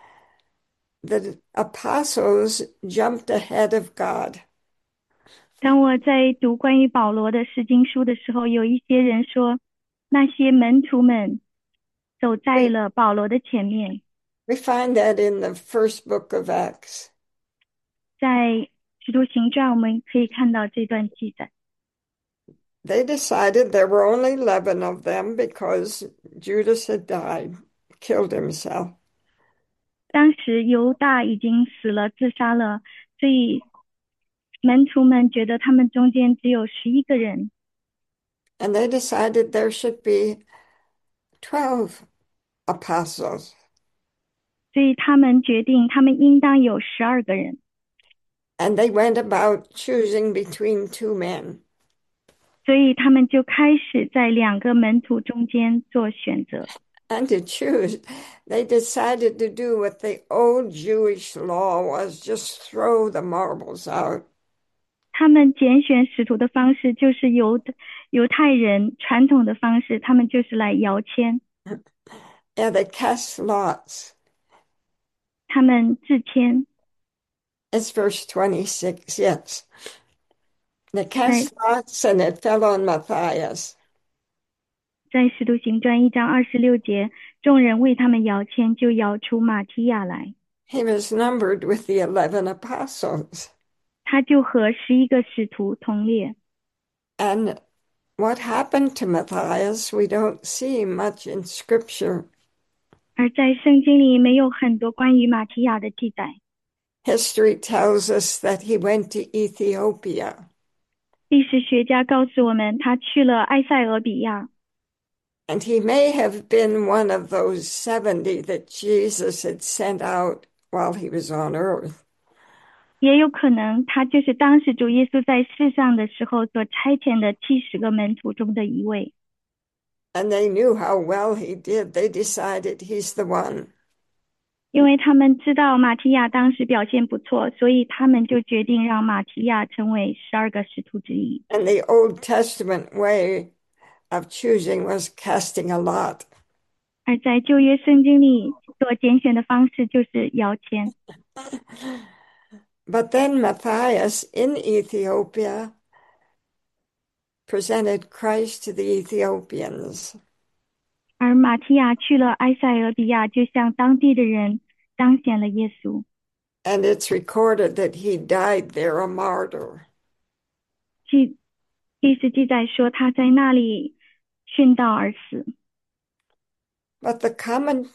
the apostles jumped ahead of God. 当我在读关于保罗的释经书的时候，有一些人说，那些门徒们走在了保罗的前面。 We find that in the first book of Acts. 在使徒行传我们可以看到这段记载。 They decided there were only eleven of them because Judas had died, killed himself. 当时犹大已经死了，自杀了，所以门徒们觉得他们中间只有十一个人， and they decided there should be twelve apostles. 所以他们决定他们应当有十二个人， And they went about choosing between two men. 所以他们就开始在两个门徒中间做选择。 And to choose, they decided to do what the old Jewish law was, just throw the marbles out. 他们拣选使徒的方式就是犹犹太人传统的方式，他们就是来摇签， Yeah, they cast lots. 他们自签。 It's verse twenty-six, yes. They 在 cast lots and it fell on Matthias. 在使徒行传一章二十六节，众人为他们摇签，就摇出马提亚来， He was numbered with the eleven apostles. 他就和十一个使徒同列。 And what happened to Matthias, we don't see much in Scripture. 而在圣经里没有很多关于马提亚的记载， History tells us that he went to Ethiopia. 历史学家告诉我们，他去了埃塞俄比亚， And he may have been one of those seventy that Jesus had sent out while he was on earth. 也有可能他就是当时主耶稣在世上的时候所差遣的七十个门徒中的一位。 And they knew how well he did. They decided he's the one. 因为他们知道马提亚当时表现不错，所以他们就决定让马提亚成为十二个使徒之一。 And the Old Testament way of choosing was casting a lot. 而在旧约圣经里所拣选的方式就是摇签。 But then Matthias in Ethiopia presented Christ to the Ethiopians. 而马提亚去了埃塞俄比亚，就向当地的人彰显了耶稣。 And it's recorded that he died there a martyr. 记历史记载说他在那里殉道而死。 But the comment,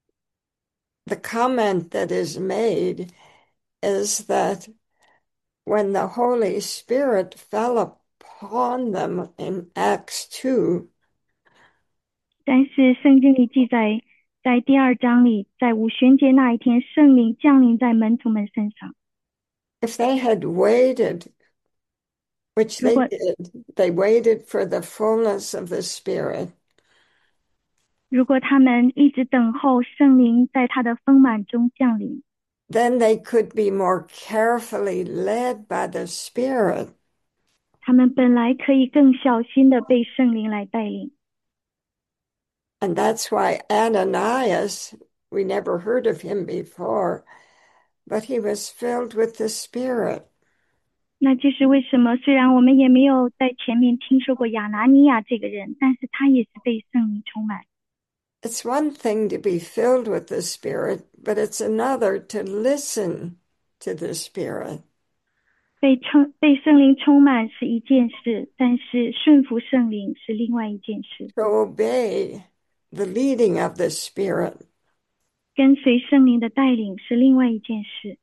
the comment that is made is that when the Holy Spirit fell upon them in Acts two, 但是圣经里记载，在第二章里，在五旬节那一天，圣灵降临在门徒们身上。 if they had waited, which 如 they 果 did, they waited for the fullness of the Spirit. 如果他们一直等候圣灵在他的丰满中降临， Then they could be more carefully led by the Spirit. 他们本来可以更小心的被圣灵来带领。 And that's why Ananias, we never heard of him before, but he was filled with the Spirit. 那这是为什么？虽然我们也没有在前面听说过亚拿尼亚这个人，但是他也是被圣灵充满。 It's one thing to be filled with the Spirit, but it's another to listen to the Spirit. 被充被圣灵充满是一件事，但是顺服圣灵是另外一件事。 To obey the leading of the Spirit. 跟随圣灵的带领是另外一件事。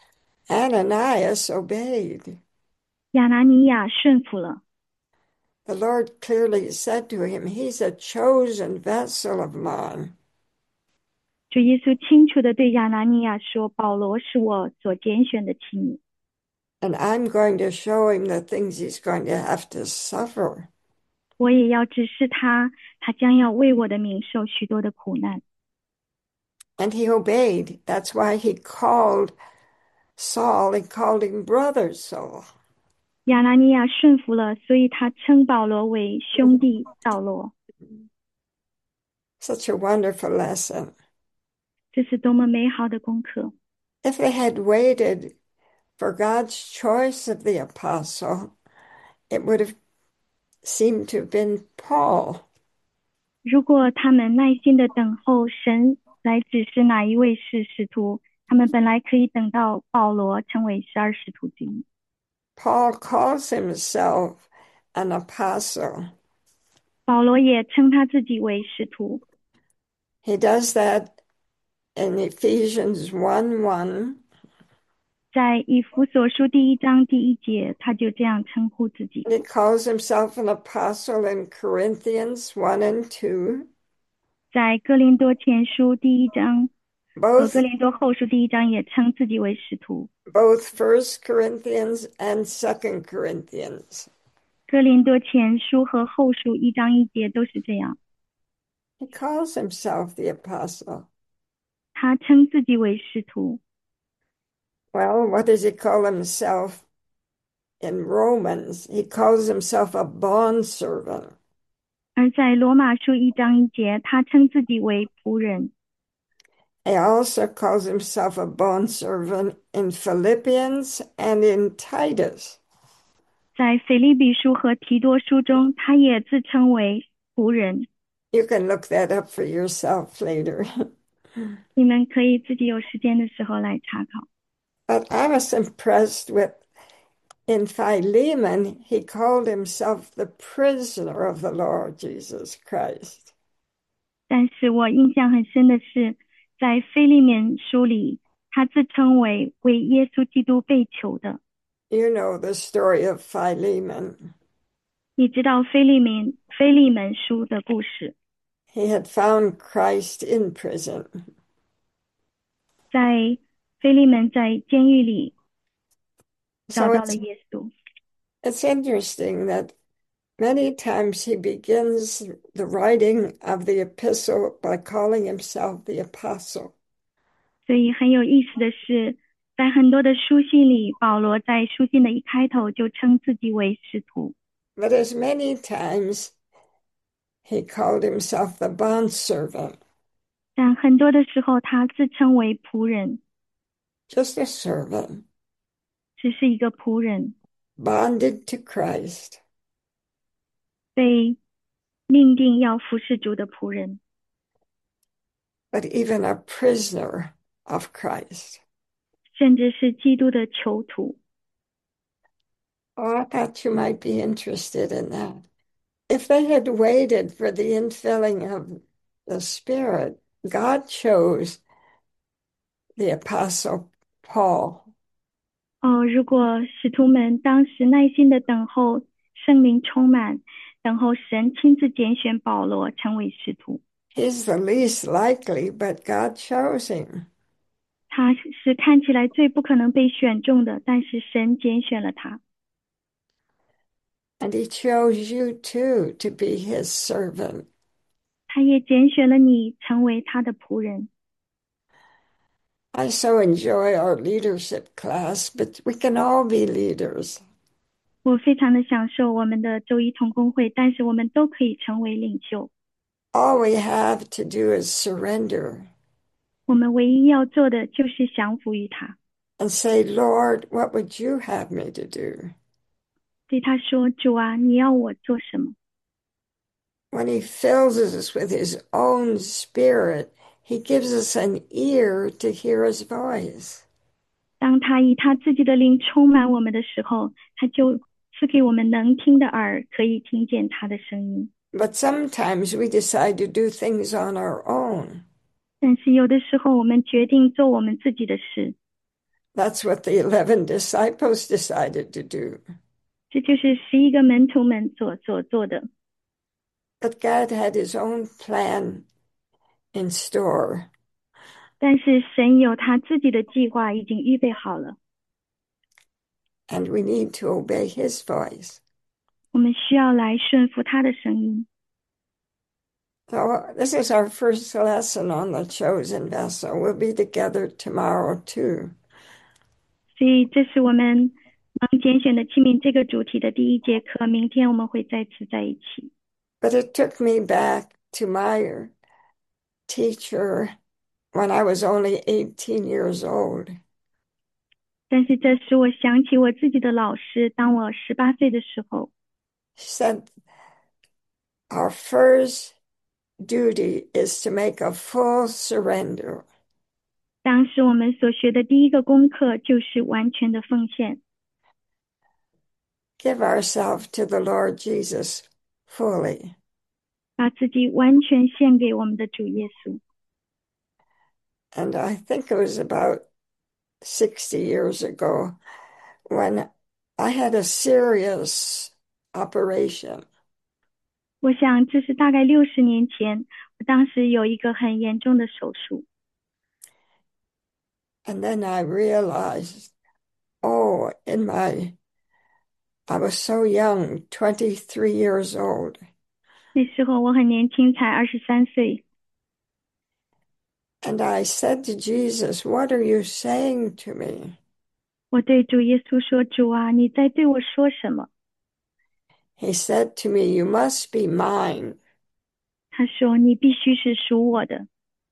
Ananias obeyed. 亚拿尼亚顺服了， The Lord clearly said to him, he's a chosen vessel of mine. 主耶稣清楚地对亚拿尼亚说：“保罗是我所拣选的器皿， And I'm going to show him the things he's going to have to suffer. 我也要指示他，他将要为我的名受许多的苦难。” And he obeyed. That's why he called Saul, he called him brother Saul. 亚拿尼亚顺服了，所以他称保罗为兄弟扫罗。 Such a wonderful lesson. 这是多么美好的功课！ If they had waited for God's choice of the apostle, it would have seemed to have been Paul. 如果他们耐心的等候神来指示哪一位是使徒，他们本来可以等到保罗成为十二使徒之一。 Paul calls himself an apostle. 保罗也称他自己为使徒， He does that in Ephesians one one. 在在以弗所书第一章第一节，他就这样称呼自己。 He calls himself an apostle in Corinthians one and two. 在哥林多前书第一章和 Both 哥林多后书第一章也称自己为使徒。 both First Corinthians and Second Corinthians. 哥林多前书和后书一章一节都是这样， He calls himself the apostle. 他称自己为使徒。 Well, what does he call himself in Romans? He calls himself a bondservant. 而在罗马书一章一节，他称自己为仆人。 He also calls himself a bondservant in Philippians and in Titus. 在腓立比书和提多书中，他也自称为仆人。 You can look that up for yourself later. 你们可以自己有时间的时候来查考。 But I was impressed with, in Philemon, he called himself the prisoner of the Lord Jesus Christ. 但是我印象很深的是，在腓利门书里，他自称为为耶稣基督被囚的。 You know the story of Philemon. 你知道腓利门腓利门书的故事， He had found Christ in prison. 在腓利门在监狱里 So 找到了 it's, 耶稣。 it's interesting that many times he begins the writing of the epistle by calling himself the apostle. 所以很有意思的是，在很多的书信里，保罗在书信的一开头就称自己为使徒， But as many times he called himself the bondservant, 但很多的时候他自称为仆人， just a servant, 只是一个仆人， bonded to Christ. 被命定要服侍主的仆人， But even a prisoner of Christ. 甚至是基督的囚徒。 Oh, I thought you might be interested in that. If they had waited for the infilling of the Spirit, God chose the Apostle Paul. 哦，如果使徒们当时耐心的等候圣灵充满，等候神亲自拣选保罗成为使徒， He's the least likely, but God chose him. 他是看起来最不可能被选中的，但是神拣选了他。 And he chose you too to be his servant. 他也拣选了你成为他的仆人。 I so enjoy our leadership class, but we can all be leaders. 我非常的享受我们的周一同工会，但是我们都可以成为领袖。 All we have to do is surrender 我们唯一要做的就是降服于他， and say, Lord, what would you have me to do? 对他说：“主啊，你要我做什么？” When he fills us with his own spirit, he gives us an ear to hear his voice. 当他以他自己的灵充满我们的时候，他就赐给我们能听的耳，可以听见他的声音。 But sometimes we decide to do things on our own. 但是有的时候我们决定做我们自己的事， That's what the eleven disciples decided to do. 这就是十一个门徒们所所做的。 But God had his own plan in store. 但是神有他自己的计划已经预备好了， And we need to obey his voice. 我们需要来顺服他的声音。 So this is our first lesson on the chosen vessel. We'll be together tomorrow too. 所以这是我们能拣选的器皿这个主题的第一节课，明天我们会再次在一起。 But it took me back to my teacher when I was only eighteen years old. 但是这使我想起我自己的老师，当我十八岁的时候， She said, our first duty is to make a full surrender. 当时我们所学的第一个功课就是完全的奉献， Give ourselves to the Lord Jesus fully. 把自己完全献给我们的主耶稣。 And I think it was about sixty years ago when I had a serious operation. 我想这是大概六十年前，我当时有一个很严重的手术。 And then I realized, oh, in my, I was so young, twenty-three years old. 那时候我很年轻，才二十三岁。 And I said to Jesus, what are you saying to me? 我对主耶稣说：“主啊，你在对我说什么？” He said to me, you must be mine. 他说：“你必须是属我的。”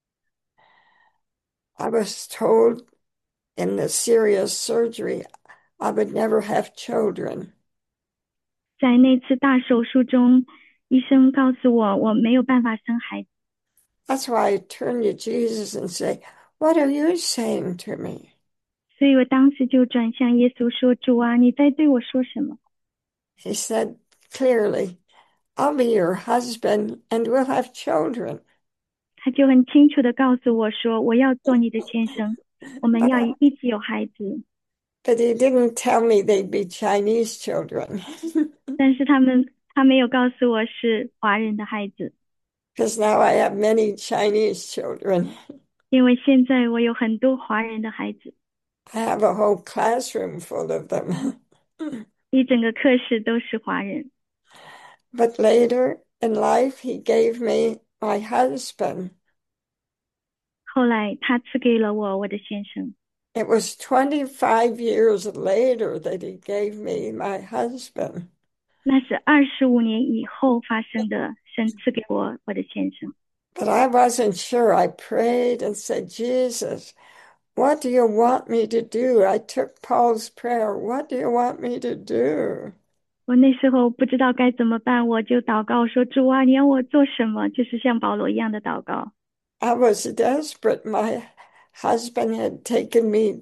I was told in the serious surgery I would never have children. 在那次大手术中，医生告诉我我没有办法生孩子。 That's why I turn to Jesus and say, what are you saying to me? 所以我当时就转向耶稣说：“主啊，你在对我说什么？” He said clearly, I'll be your husband and we'll have children. 他就很清楚地告诉我说：“我要做你的先生，我们 But, 要一起有孩子。” but he didn't tell me they'd be Chinese children. 但是他们他没有告诉我是华人的孩子， Because now I have many Chinese children. 因为现在我有很多华人的孩子， I have a whole classroom full of them. 一整个课室都是华人。 But later in life, he gave me my husband. 后来他赐给了我我的先生， It was twenty-five years later that he gave me my husband. 那是二十五年以后发生的，神赐给我我的先生。 But I wasn't sure. I prayed and said, Jesus, what do you want me to do? I took Paul's prayer. What do you want me to do? 我那时候不知道该怎么办，我就祷告说：“主啊，你要我做什么？”就是像保罗一样的祷告。 I was desperate. My husband had taken me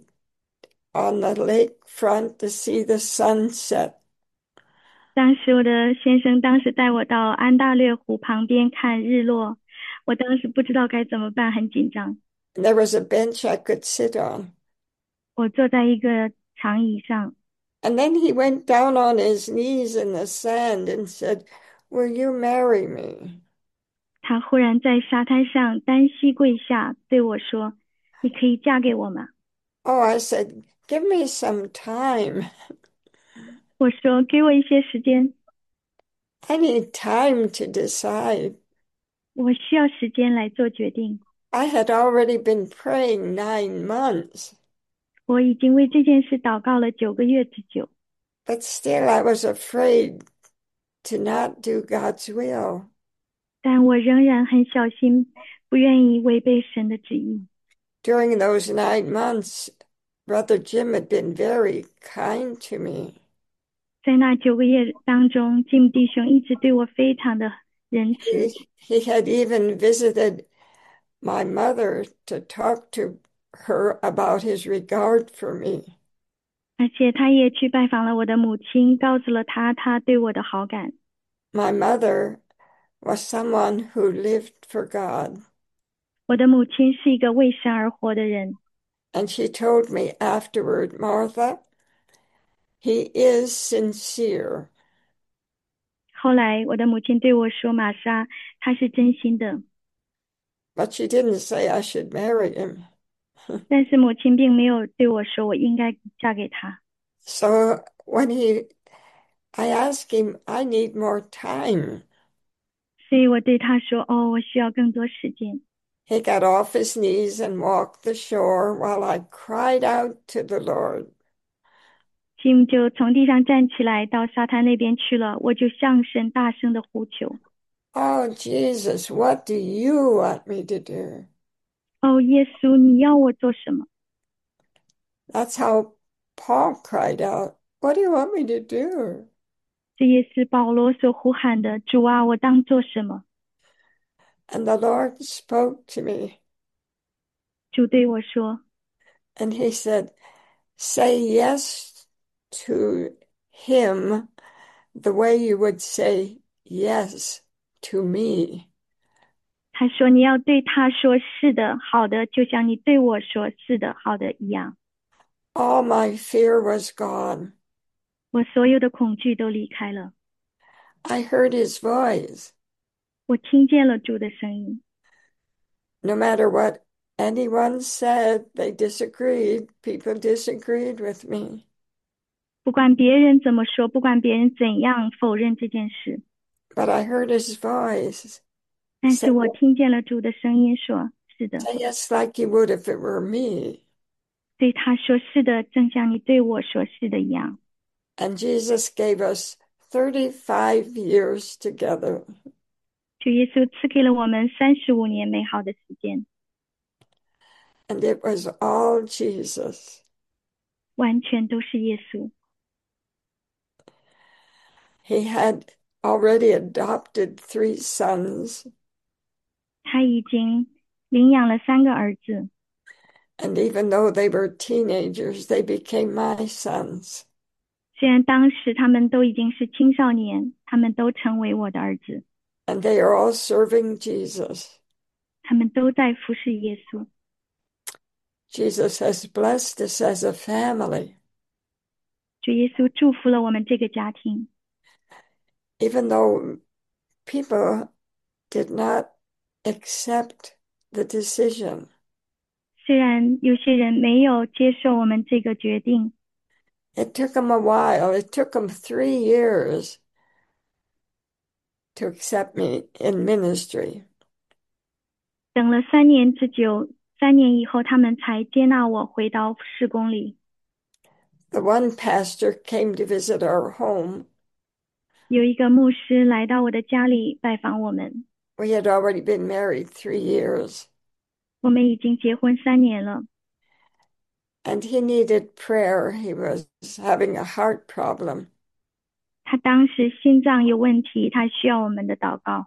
on the lakefront to see the sunset. 当时我的先生当时带我到安大略湖旁边看日落，我当时不知道该怎么办，很紧张。 And there was a bench I could sit on. 我坐在一个长椅上， And then he went down on his knees in the sand and said, will you marry me? 他忽然在沙滩上单膝跪下，对我说：“你可以嫁给我吗？” Oh, I said, give me some time. 我说：“给我一些时间， I need time to decide. 我需要时间来做决定。” I had already been praying nine months, 我已经为这件事祷告了九个月之久， but still I was afraid to not do God's will. 但我仍然很小心，不愿意违背神的旨意。 During those nine months, Brother Jim had been very kind to me. 在那九个月当中，金姆弟兄一直对我非常的仁慈， He, he had even visited my mother to talk to her about his regard for me. 而且他也去拜访了我的母亲，告诉了她他对我的好感。 My mother was someone who lived for God, 我的母亲是一个为神而活的人， and she told me afterward, Martha, he is sincere. 后来我的母亲对我说：“玛莎，他是真心的。” But she didn't say I should marry him. 但是母亲并没有对我说我应该嫁给他。 So when he, I asked him, I need more time. 所以我对他说：“哦，我需要更多时间。” He got off his knees and walked the shore while I cried out to the Lord. Jim 就从地上站起来到沙滩那边去了，我就向神大声的呼求： Oh, Jesus, what do you want me to do? 哦，耶稣，你要我做什么？ That's how Paul cried out, what do you want me to do? 这也是保罗所呼喊的：主啊，我当做什么？ And the Lord spoke to me 主对我说： and he said, say yes to him the way you would say yes to me. 他说你要对他说是的，好的，就像你对我说是的，好的一样。 All my fear was gone. 我所有的恐惧都离开了。 I heard his voice. 我听见了主的声音， No matter what anyone said, they disagreed. People disagreed with me. 不管别人怎么说，不管别人怎样否认这件事， But I heard his voice 但 say, 是我听见了主的声音说：是的。 say yes like he would if it were me. 对他说：是的，正像你对我说是的一样。 And Jesus gave us thirty-five years together. 主耶稣赐给了我们三十五年美好的时间， And it was all Jesus. 完全都是耶稣。 He had already adopted three sons. 他已经领养了三个儿子， And even though they were teenagers, they became my sons. 虽然当时他们都已经是青少年，他们都成为我的儿子， And they are all serving Jesus. 他们都在服侍耶稣。 Jesus has blessed us as a family. 主耶稣祝福了我们这个家庭， Even though people did not accept the decision, 虽然有些人没有接受我们这个决定， it took them a while. It took them three years to accept me in ministry. 等了三年之久，三年以后他们才接纳我回到事工里。 The one pastor came to visit our home. 有一个牧师来到我的家里拜访我们， We had already been married three years. 我们已经结婚三年了。 And he needed prayer. He was having a heart problem. 他当时心脏有问题，他需要我们的祷告。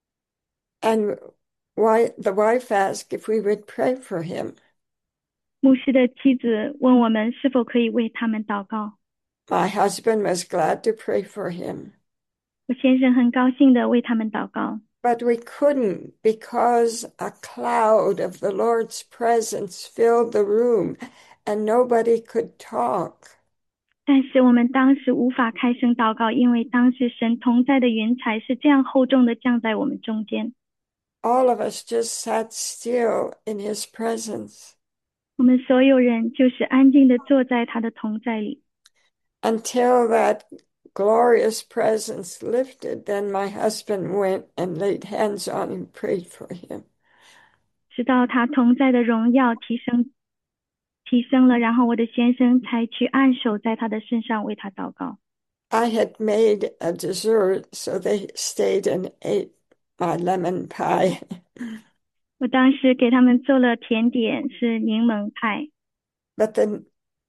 And why, the wife asked if we would pray for him. 牧师的妻子问我们是否可以为他们祷告。 My husband was glad to pray for him. 我先生很高兴地为他们祷告， But we couldn't because a cloud of the Lord's presence filled the room and nobody could talk. 但是我们当时无法开声祷告，因为当时神同在的云彩是这样厚重的降在我们中间。 All of us just sat still in his presence 我们所有人就是安静地坐在他的同在里， until that glorious presence lifted. Then my husband went and laid hands on him, prayed for him. 直到他同在的荣耀提升提升了，然后我的先生才去按手在他的身上为他祷告。 I had made a dessert, so they stayed and ate my lemon pie. 我当时给他们做了甜点，是柠檬派。 But then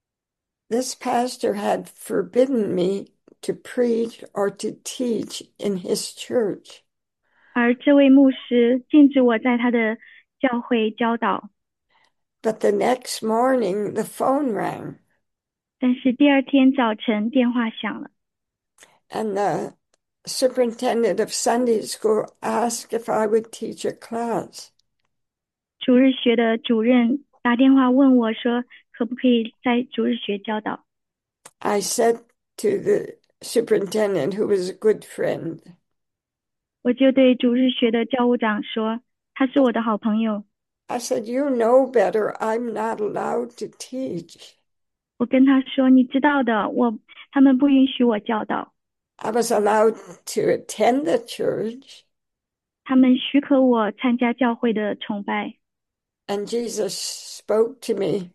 this pastor had forbidden me to preach or to teach in his church. 而这位牧师禁止我在他的教会教导， But the next morning, the phone rang, 但是第二天早晨电话响了， and the superintendent of Sunday school asked if I would teach a class. 主日学的主任打电话问我说，可不可以在主日学教导。 I said to the superintendent, who was a good friend, 我就对主日学的教务长说，他是我的好朋友。 I said, you know better. I'm not allowed to teach. 我跟他说，你知道的，我他们不允许我教导， I was allowed to attend the church, 他们许可我参加教会的崇拜。 and Jesus spoke to me.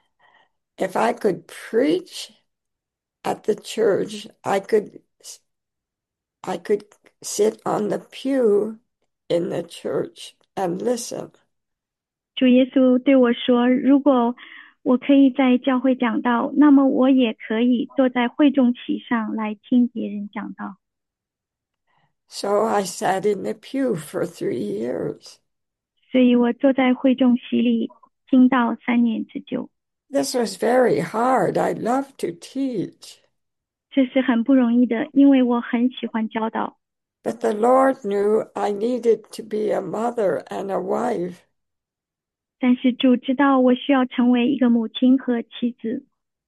If I could preach at the church, I could I could sit on the pew in the church and listen. 主耶稣对我说，如果我可以在教会讲道，那么我也可以坐在会众席上来听别人讲道。 So I sat in the pew for three years. 所以我坐在会众席里听道三年之久。 This was very hard. I love to teach. 这是很不容易的，因为我很喜欢教导。 But the Lord knew I needed to be a mother and a wife. 但是主知道我需要成为一个母亲和妻子。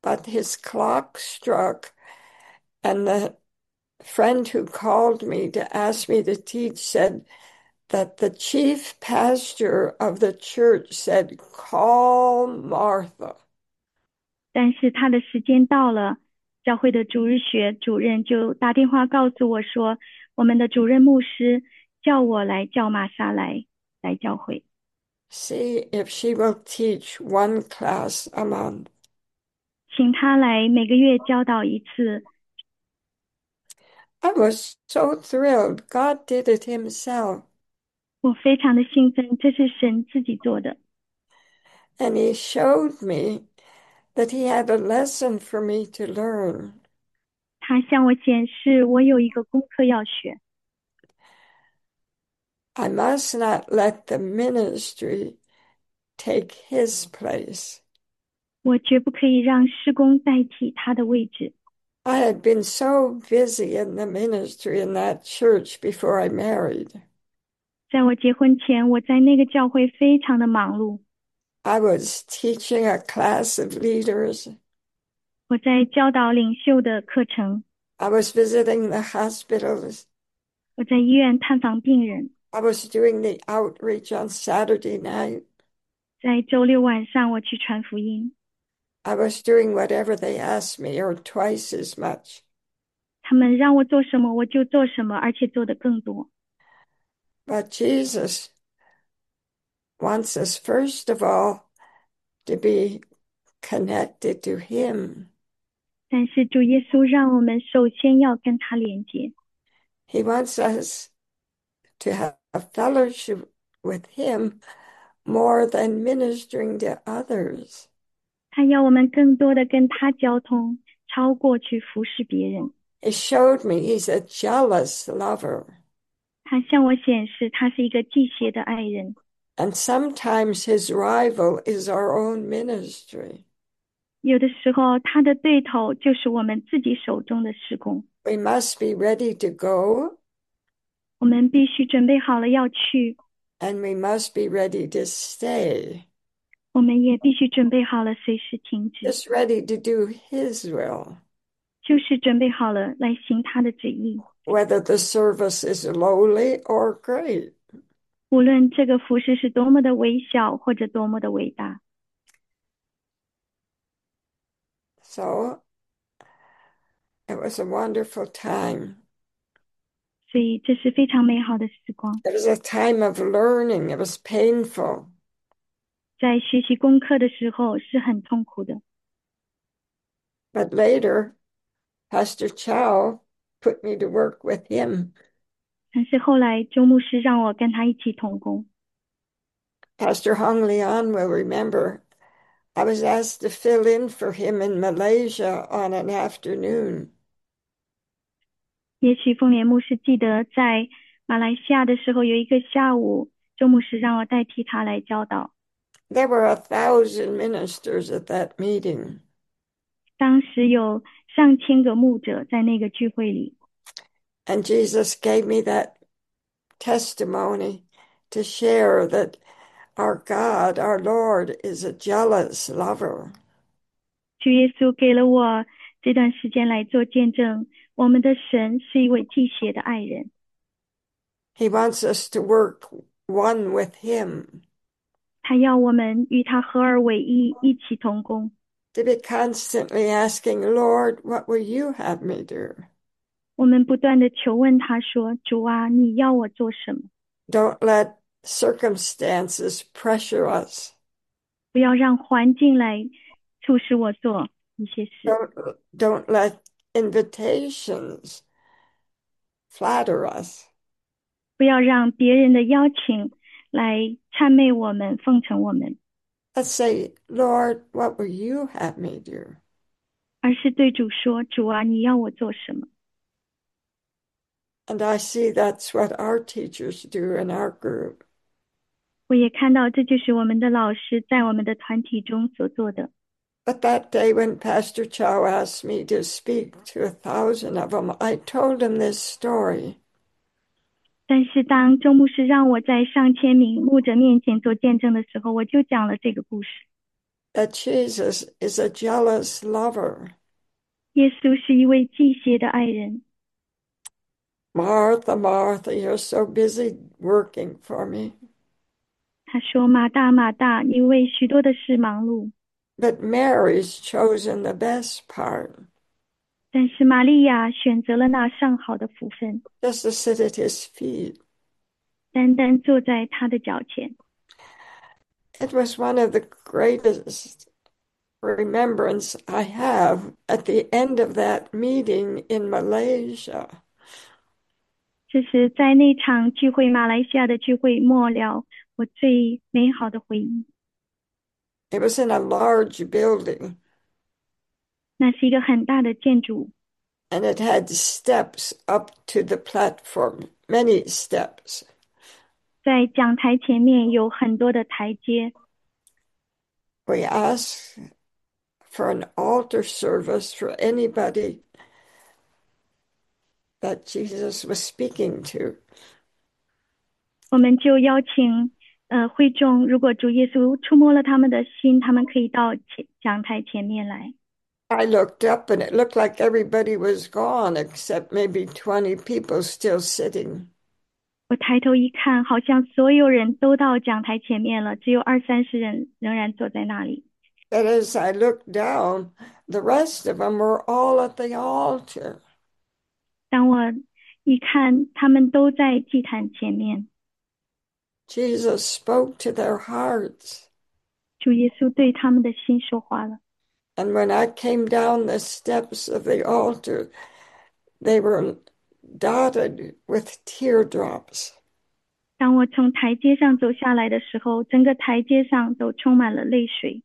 but his clock struck, and the friend who called me to ask me to teach said that the chief pastor of the church said, "Call Martha." 但是他的时间到了，教会的主日学主任就打电话告诉我说，我们的主任牧师叫我来叫玛莎来来教会， See if she will teach one class a month. 请他来每个月教导一次。 I was so thrilled. God did it himself. 我非常的兴奋，这是神自己做的。 And he showed me that he had a lesson for me to learn. 他向我显示我有一个功课要学， I must not let the ministry take his place. 我绝不可以让事工代替他的位置。 I had been so busy in the ministry in that church before I married. 在我结婚前，我在那个教会非常的忙碌， I was teaching a class of leaders. 我在教导领袖的课程， I was visiting the hospitals. 我在医院探访病人， I was doing the outreach on Saturday night. 在周六晚上我去传福音， I was doing whatever they asked me, or twice as much. 他们让我做什么我就做什么，而且做得更多。 But Jesus wants us, first of all, to be connected to him. 但是主耶稣让我们首先要跟他连接， He wants us to have a fellowship with him more than ministering to others. 他要我们更多的跟他交通，超过去服侍别人。 He showed me he's a jealous lover. 他向我显示他是一个忌邪的爱人， And sometimes his rival is our own ministry. 有的时候他的对头就是我们自己手中的事工。 We must be ready to go, 我们必须准备好了要去， and we must be ready to stay. 我们也必须准备好了随时停止， Just ready to do his will, 就是准备好了来行他的旨意。 whether the service is lowly or great. 无论这个服事是多么的微小或者多么的伟大。 So it was a wonderful time. 所以这是非常美好的时光。 It was a time of learning. It was painful. 在学习功课的时候是很痛苦的， But later, Pastor Chow put me to work with him. 但是后来周牧师让我跟他一起同工。 Pastor Hong Leon will remember I was asked to fill in for him in Malaysia on an afternoon. 也许凤莲牧师记得在马来西亚的时候，有一个下午，周牧师让我代替他来教导。 There were a thousand ministers at that meeting. 当时有上千个牧者在那个聚会里， And Jesus gave me that testimony to share that our God, our Lord, is a jealous lover. 主耶稣给了我这段时间来做见证，我们的神是一位忌邪的爱人， He wants us to work one with him, 他要我们与他合而为一，一起同工， to be constantly asking, Lord, what will you have me do? 我们不断的求问他说，主啊，你要我做什么？ Don't let circumstances pressure us. 不要让环境来促使我做一些事， Don't, don't let invitations flatter us. 不要让别人的邀请来谄媚我们，奉承我们， Let's say, Lord, what will you have me do? 而是对主说，主啊，你要我做什么？ And I see that's what our teachers do in our group. 我也看到这就是我们的老师在我们的团体中所做的。 But that day when Pastor Chow asked me to speak to a thousand of them, I told him this story. 但是当周牧师让我在上千名牧者面前做见证的时候，我就讲了这个故事。 that Jesus is a jealous lover. 耶稣是一位忌邪的爱人。 Martha, Martha, you're so busy working for me. 他说：马大，马大，你为许多的事忙碌， But Mary's chosen the best part, 但是玛利亚选择了那上好的福分， just to sit at his feet. 单单坐在他的脚前。 It was one of the greatest remembrance I have at the end of that meeting in Malaysia. 这是在那场聚会，马来西亚的聚会末了，我最美好的回忆。 It was in a large building, 那是一个很大的建筑， and it had steps up to the platform, many steps. 在讲台前面有很多的台阶。 We asked for an altar service for anybody that Jesus was speaking to. 我们就邀请呃会众，如果主耶稣触摸了他们的心，他们可以到前讲台前面来。 I looked up and it looked like everybody was gone except maybe twenty people still sitting. 我抬头一看，好像所有人都到讲台前面了，只有二三十人仍然坐在那里。 But as I looked down, the rest of them were all at the altar. 当我一看，他们都在祭坛前面， Jesus spoke to their hearts. 主耶稣对他们的心说话了。 And when I came down the steps of the altar, they were dotted with teardrops. 当我从台阶上走下来的时候，整个台阶上都充满了泪水。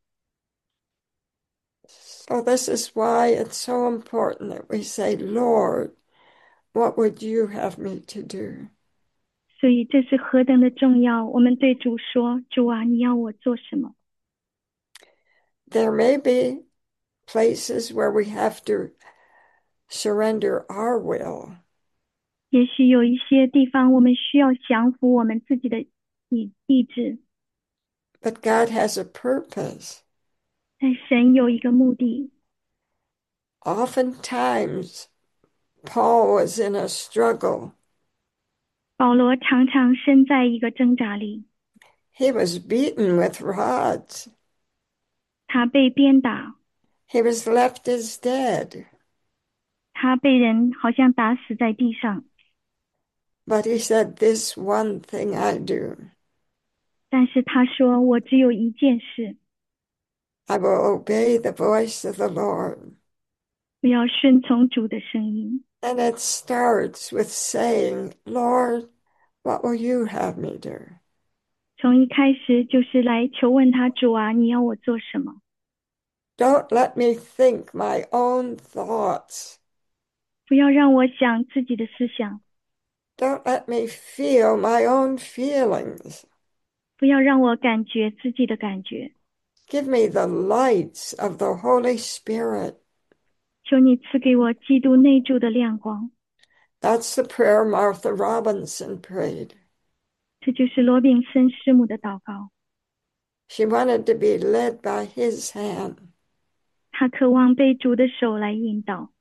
So this is why it's so important that we say, Lord, what would you have me to do? 所以这是何等的重要，我们对主说：主啊，你要我做什么？ There may be places where we have to surrender our will. 也许有一些地方我们需要降服我们自己的意意志， But God has a purpose. 但神有一个目的。 Oftentimes, Paul was in a struggle. 保罗常常身在一个挣扎里， He was beaten with rods. 他被鞭打， He was left as dead. 他被人好像打死在地上。 But he said, this one thing I do. 但是他说：我只有一件事， I will obey the voice of the Lord. 我要顺从主的声音。 And it starts with saying, Lord, what will you have me do? 从一开始就是来求问他：主啊，你要我做什么？ Don't let me think my own thoughts. 不要让我想自己的思想， Don't let me feel my own feelings. 不要让我感觉自己的感觉。 Give me the lights of the Holy Spirit. 求你赐给我基督内住的亮光。 That's the prayer Martha Robinson prayed. 这就是罗炳森师母的祷告。 She wanted to be led by his hand. 她渴望被主的手来引导。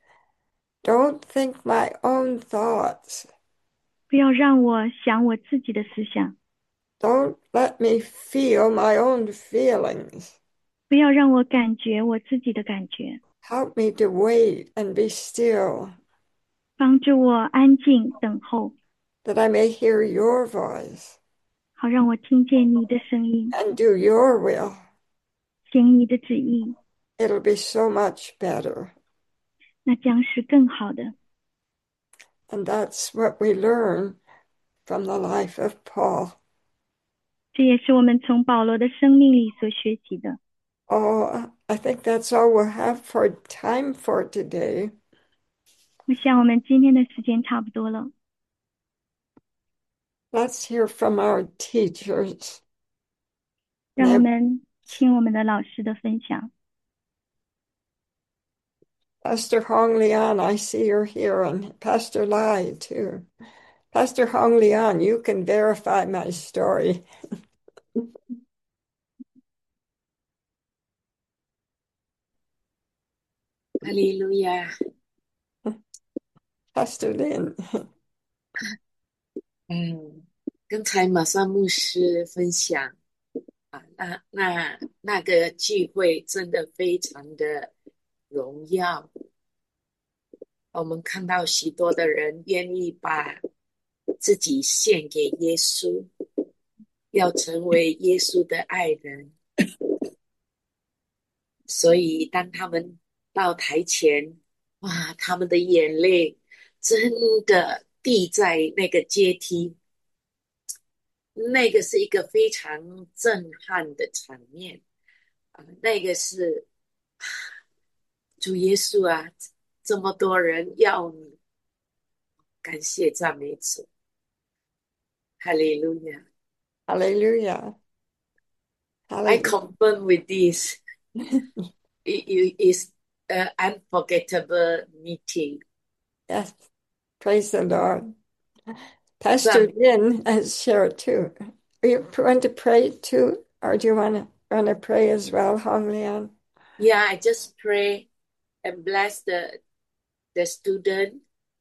Don't think my own thoughts. 不要让我想我自己的思想， Don't let me feel my own feelings. 不要让我感觉我自己的感觉。 Help me to wait and be still, 帮助我安静等候， that I may hear your voice 好让我听见你的声音， and do your will. 行你的旨意， It'll be so much better. 那将是更好的。 And that's what we learn from the life of Paul. 这也是我们从保罗的生命里所学习的。 Oh, I think that's all we'll have for time for today. 我想我们今天的时间差不多了， Let's hear from our teachers. 让我们听我们的老师的分享。 Pastor Hong Lian, I see you're here, and Pastor Lai too. Pastor Hong Lian, you can verify my story. 哈利路亚。 Pastor Lynn. 嗯，刚才马上牧师分享啊，那那那个聚会真的非常的荣耀。我们看到许多的人愿意把自己献给耶稣，要成为耶稣的爱人。所以当他们到台前，哇，他们的眼泪真的滴在那个阶梯，那个是一个非常震撼的场面啊！那个是主耶稣啊，这么多人要你，感谢赞美主，哈利路亚。 Hallelujah. I Hallelujah. confirm with this. It, it is an unforgettable meeting. Yes. Praise the Lord. Pastor 赞 Lynn has shared too. Are you want to pray too? Or do you want to want to pray as well, Hong Lian? Yeah, I just pray and bless the the student.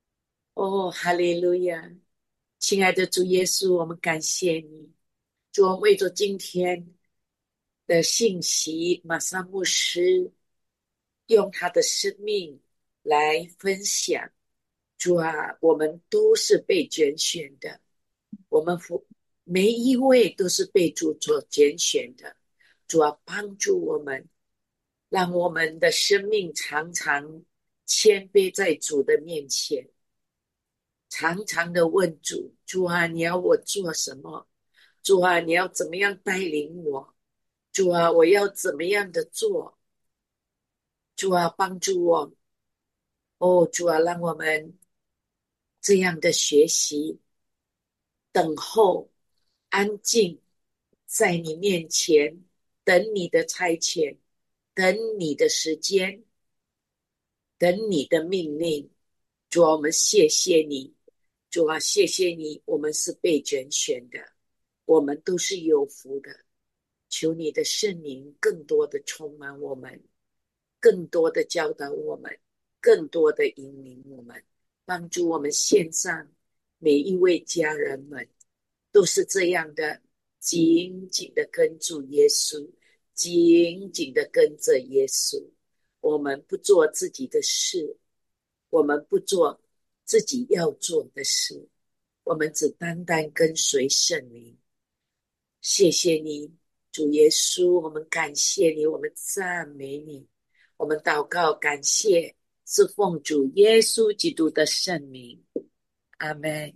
Oh, hallelujah. 亲爱的主耶稣，我们感谢你。主，我们为着今天的信息，马萨牧师用他的生命来分享。主啊，我们都是被拣选的，我们每一位都是被主所拣选的。主啊，帮助我们，让我们的生命常常谦卑在主的面前，常常的问主：主啊，你要我做什么？主啊，你要怎么样带领我？主啊，我要怎么样的做？主啊，帮助我。哦，主啊，让我们这样的学习，等候，安静，在你面前，等你的差遣，等你的时间，等你的命令。主啊，我们谢谢你。主啊，谢谢你，我们是被拣选的，我们都是有福的。求你的圣灵更多的充满我们，更多的教导我们，更多的引领我们，帮助我们线上每一位家人们都是这样的，紧紧的跟住耶稣，紧紧的跟着耶稣。我们不做自己的事，我们不做自己要做的事，我们只单单跟随圣灵。谢谢你，主耶稣，我们感谢你，我们赞美你，我们祷告感谢，是奉主耶稣基督的圣名，阿们。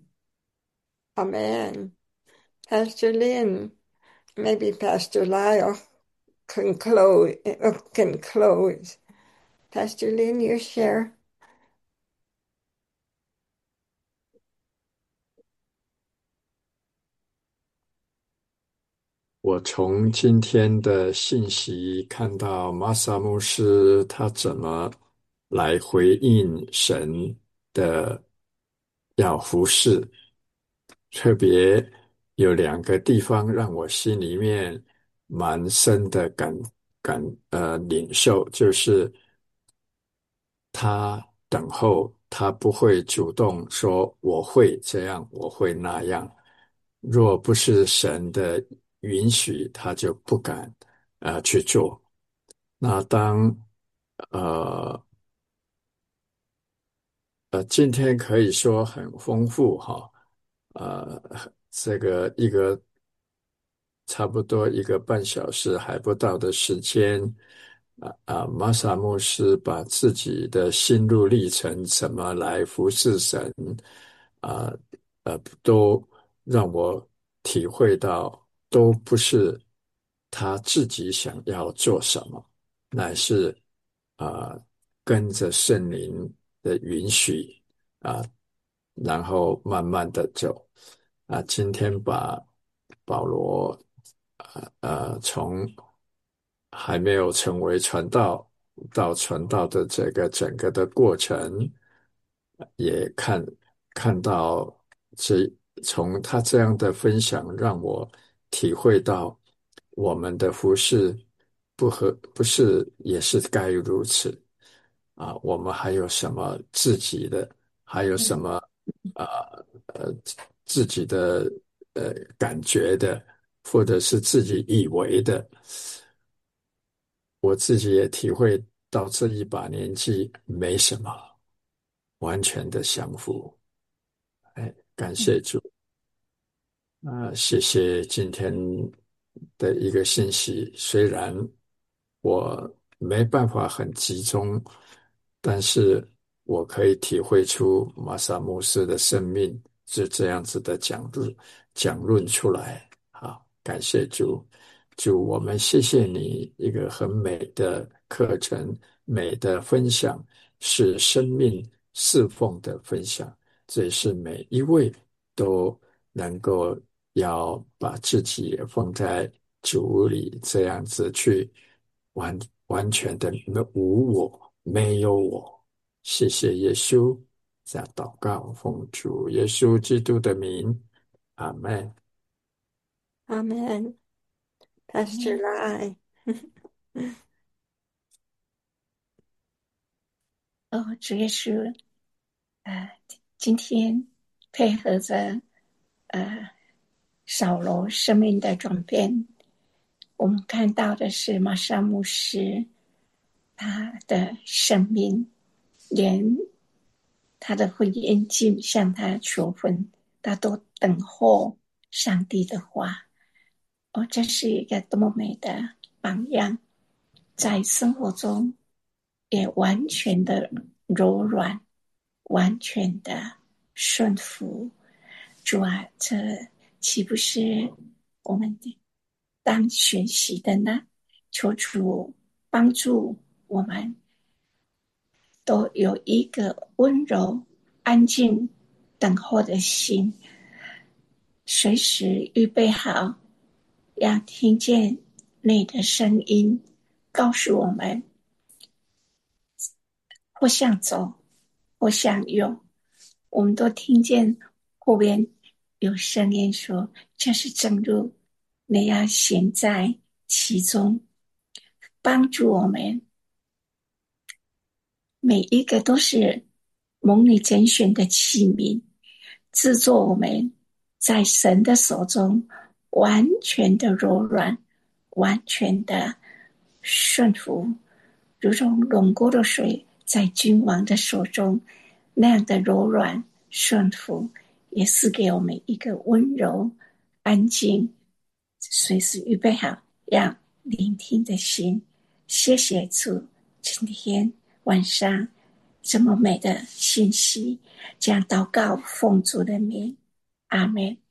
Amen. Pastor Lynn, maybe Pastor Lyle can close. Can close. Pastor Lynn, your share. 我从今天的信息看到玛萨牧师他怎么来回应神的要服侍，特别有两个地方让我心里面蛮深的感感呃领受，就是他等候，他不会主动说我会这样，我会那样。若不是神的允许，他就不敢呃去做。那当呃呃今天可以说很丰富哈，呃这个一个差不多一个半小时还不到的时间，啊啊，玛萨牧师把自己的心路历程怎么来服侍神，啊呃，都让我体会到，都不是他自己想要做什么，乃是啊、跟着圣灵的允许啊，然后慢慢的走。啊，今天把保罗呃呃从还没有成为传道到传道的这个整个的过程，也看看到这从他这样的分享，让我体会到我们的服饰不和不是也是该如此啊，我们还有什么自己的，还有什么啊呃自己的呃感觉的，或者是自己以为的。我自己也体会到这一把年纪没什么，完全的相符。哎，感谢主。啊，谢谢今天的一个信息。虽然我没办法很集中，但是我可以体会出马萨牧师的生命是这样子的讲论讲论出来。好，感谢主。主，我们谢谢你一个很美的课程，美的分享，是生命侍奉的分享。这也是每一位都能够要把自己也放在主里，这样子去完完全的无我，没有我。谢谢耶稣，这样祷告，奉主耶稣基督的名，阿门。 Amen. Pastor Lai. 哦，主耶稣，呃，今天配合着呃扫罗生命的转变，我们看到的是玛莎牧师他的生命，连他的婚姻竟向他求婚，他都等候上帝的话。哦，这是一个多么美的榜样，在生活中也完全的柔软，完全的顺服。主啊，这岂不是我们当学习的呢？求主帮助我们都有一个温柔、安静、等候的心，随时预备好，要听见你的声音，告诉我们或向左，或向右。我们都听见后边有声音说：“这是正路，你要行在其中。”帮助我们每一个都是蒙你拣选的器皿，制作我们在神的手中完全的柔软，完全的顺服，如同龙沟的水在君王的手中那样的柔软顺服，也是给我们一个温柔安静随时预备好要聆听的心。谢谢主，今天晚上这么美的信息，这样祷告奉主的名，阿们。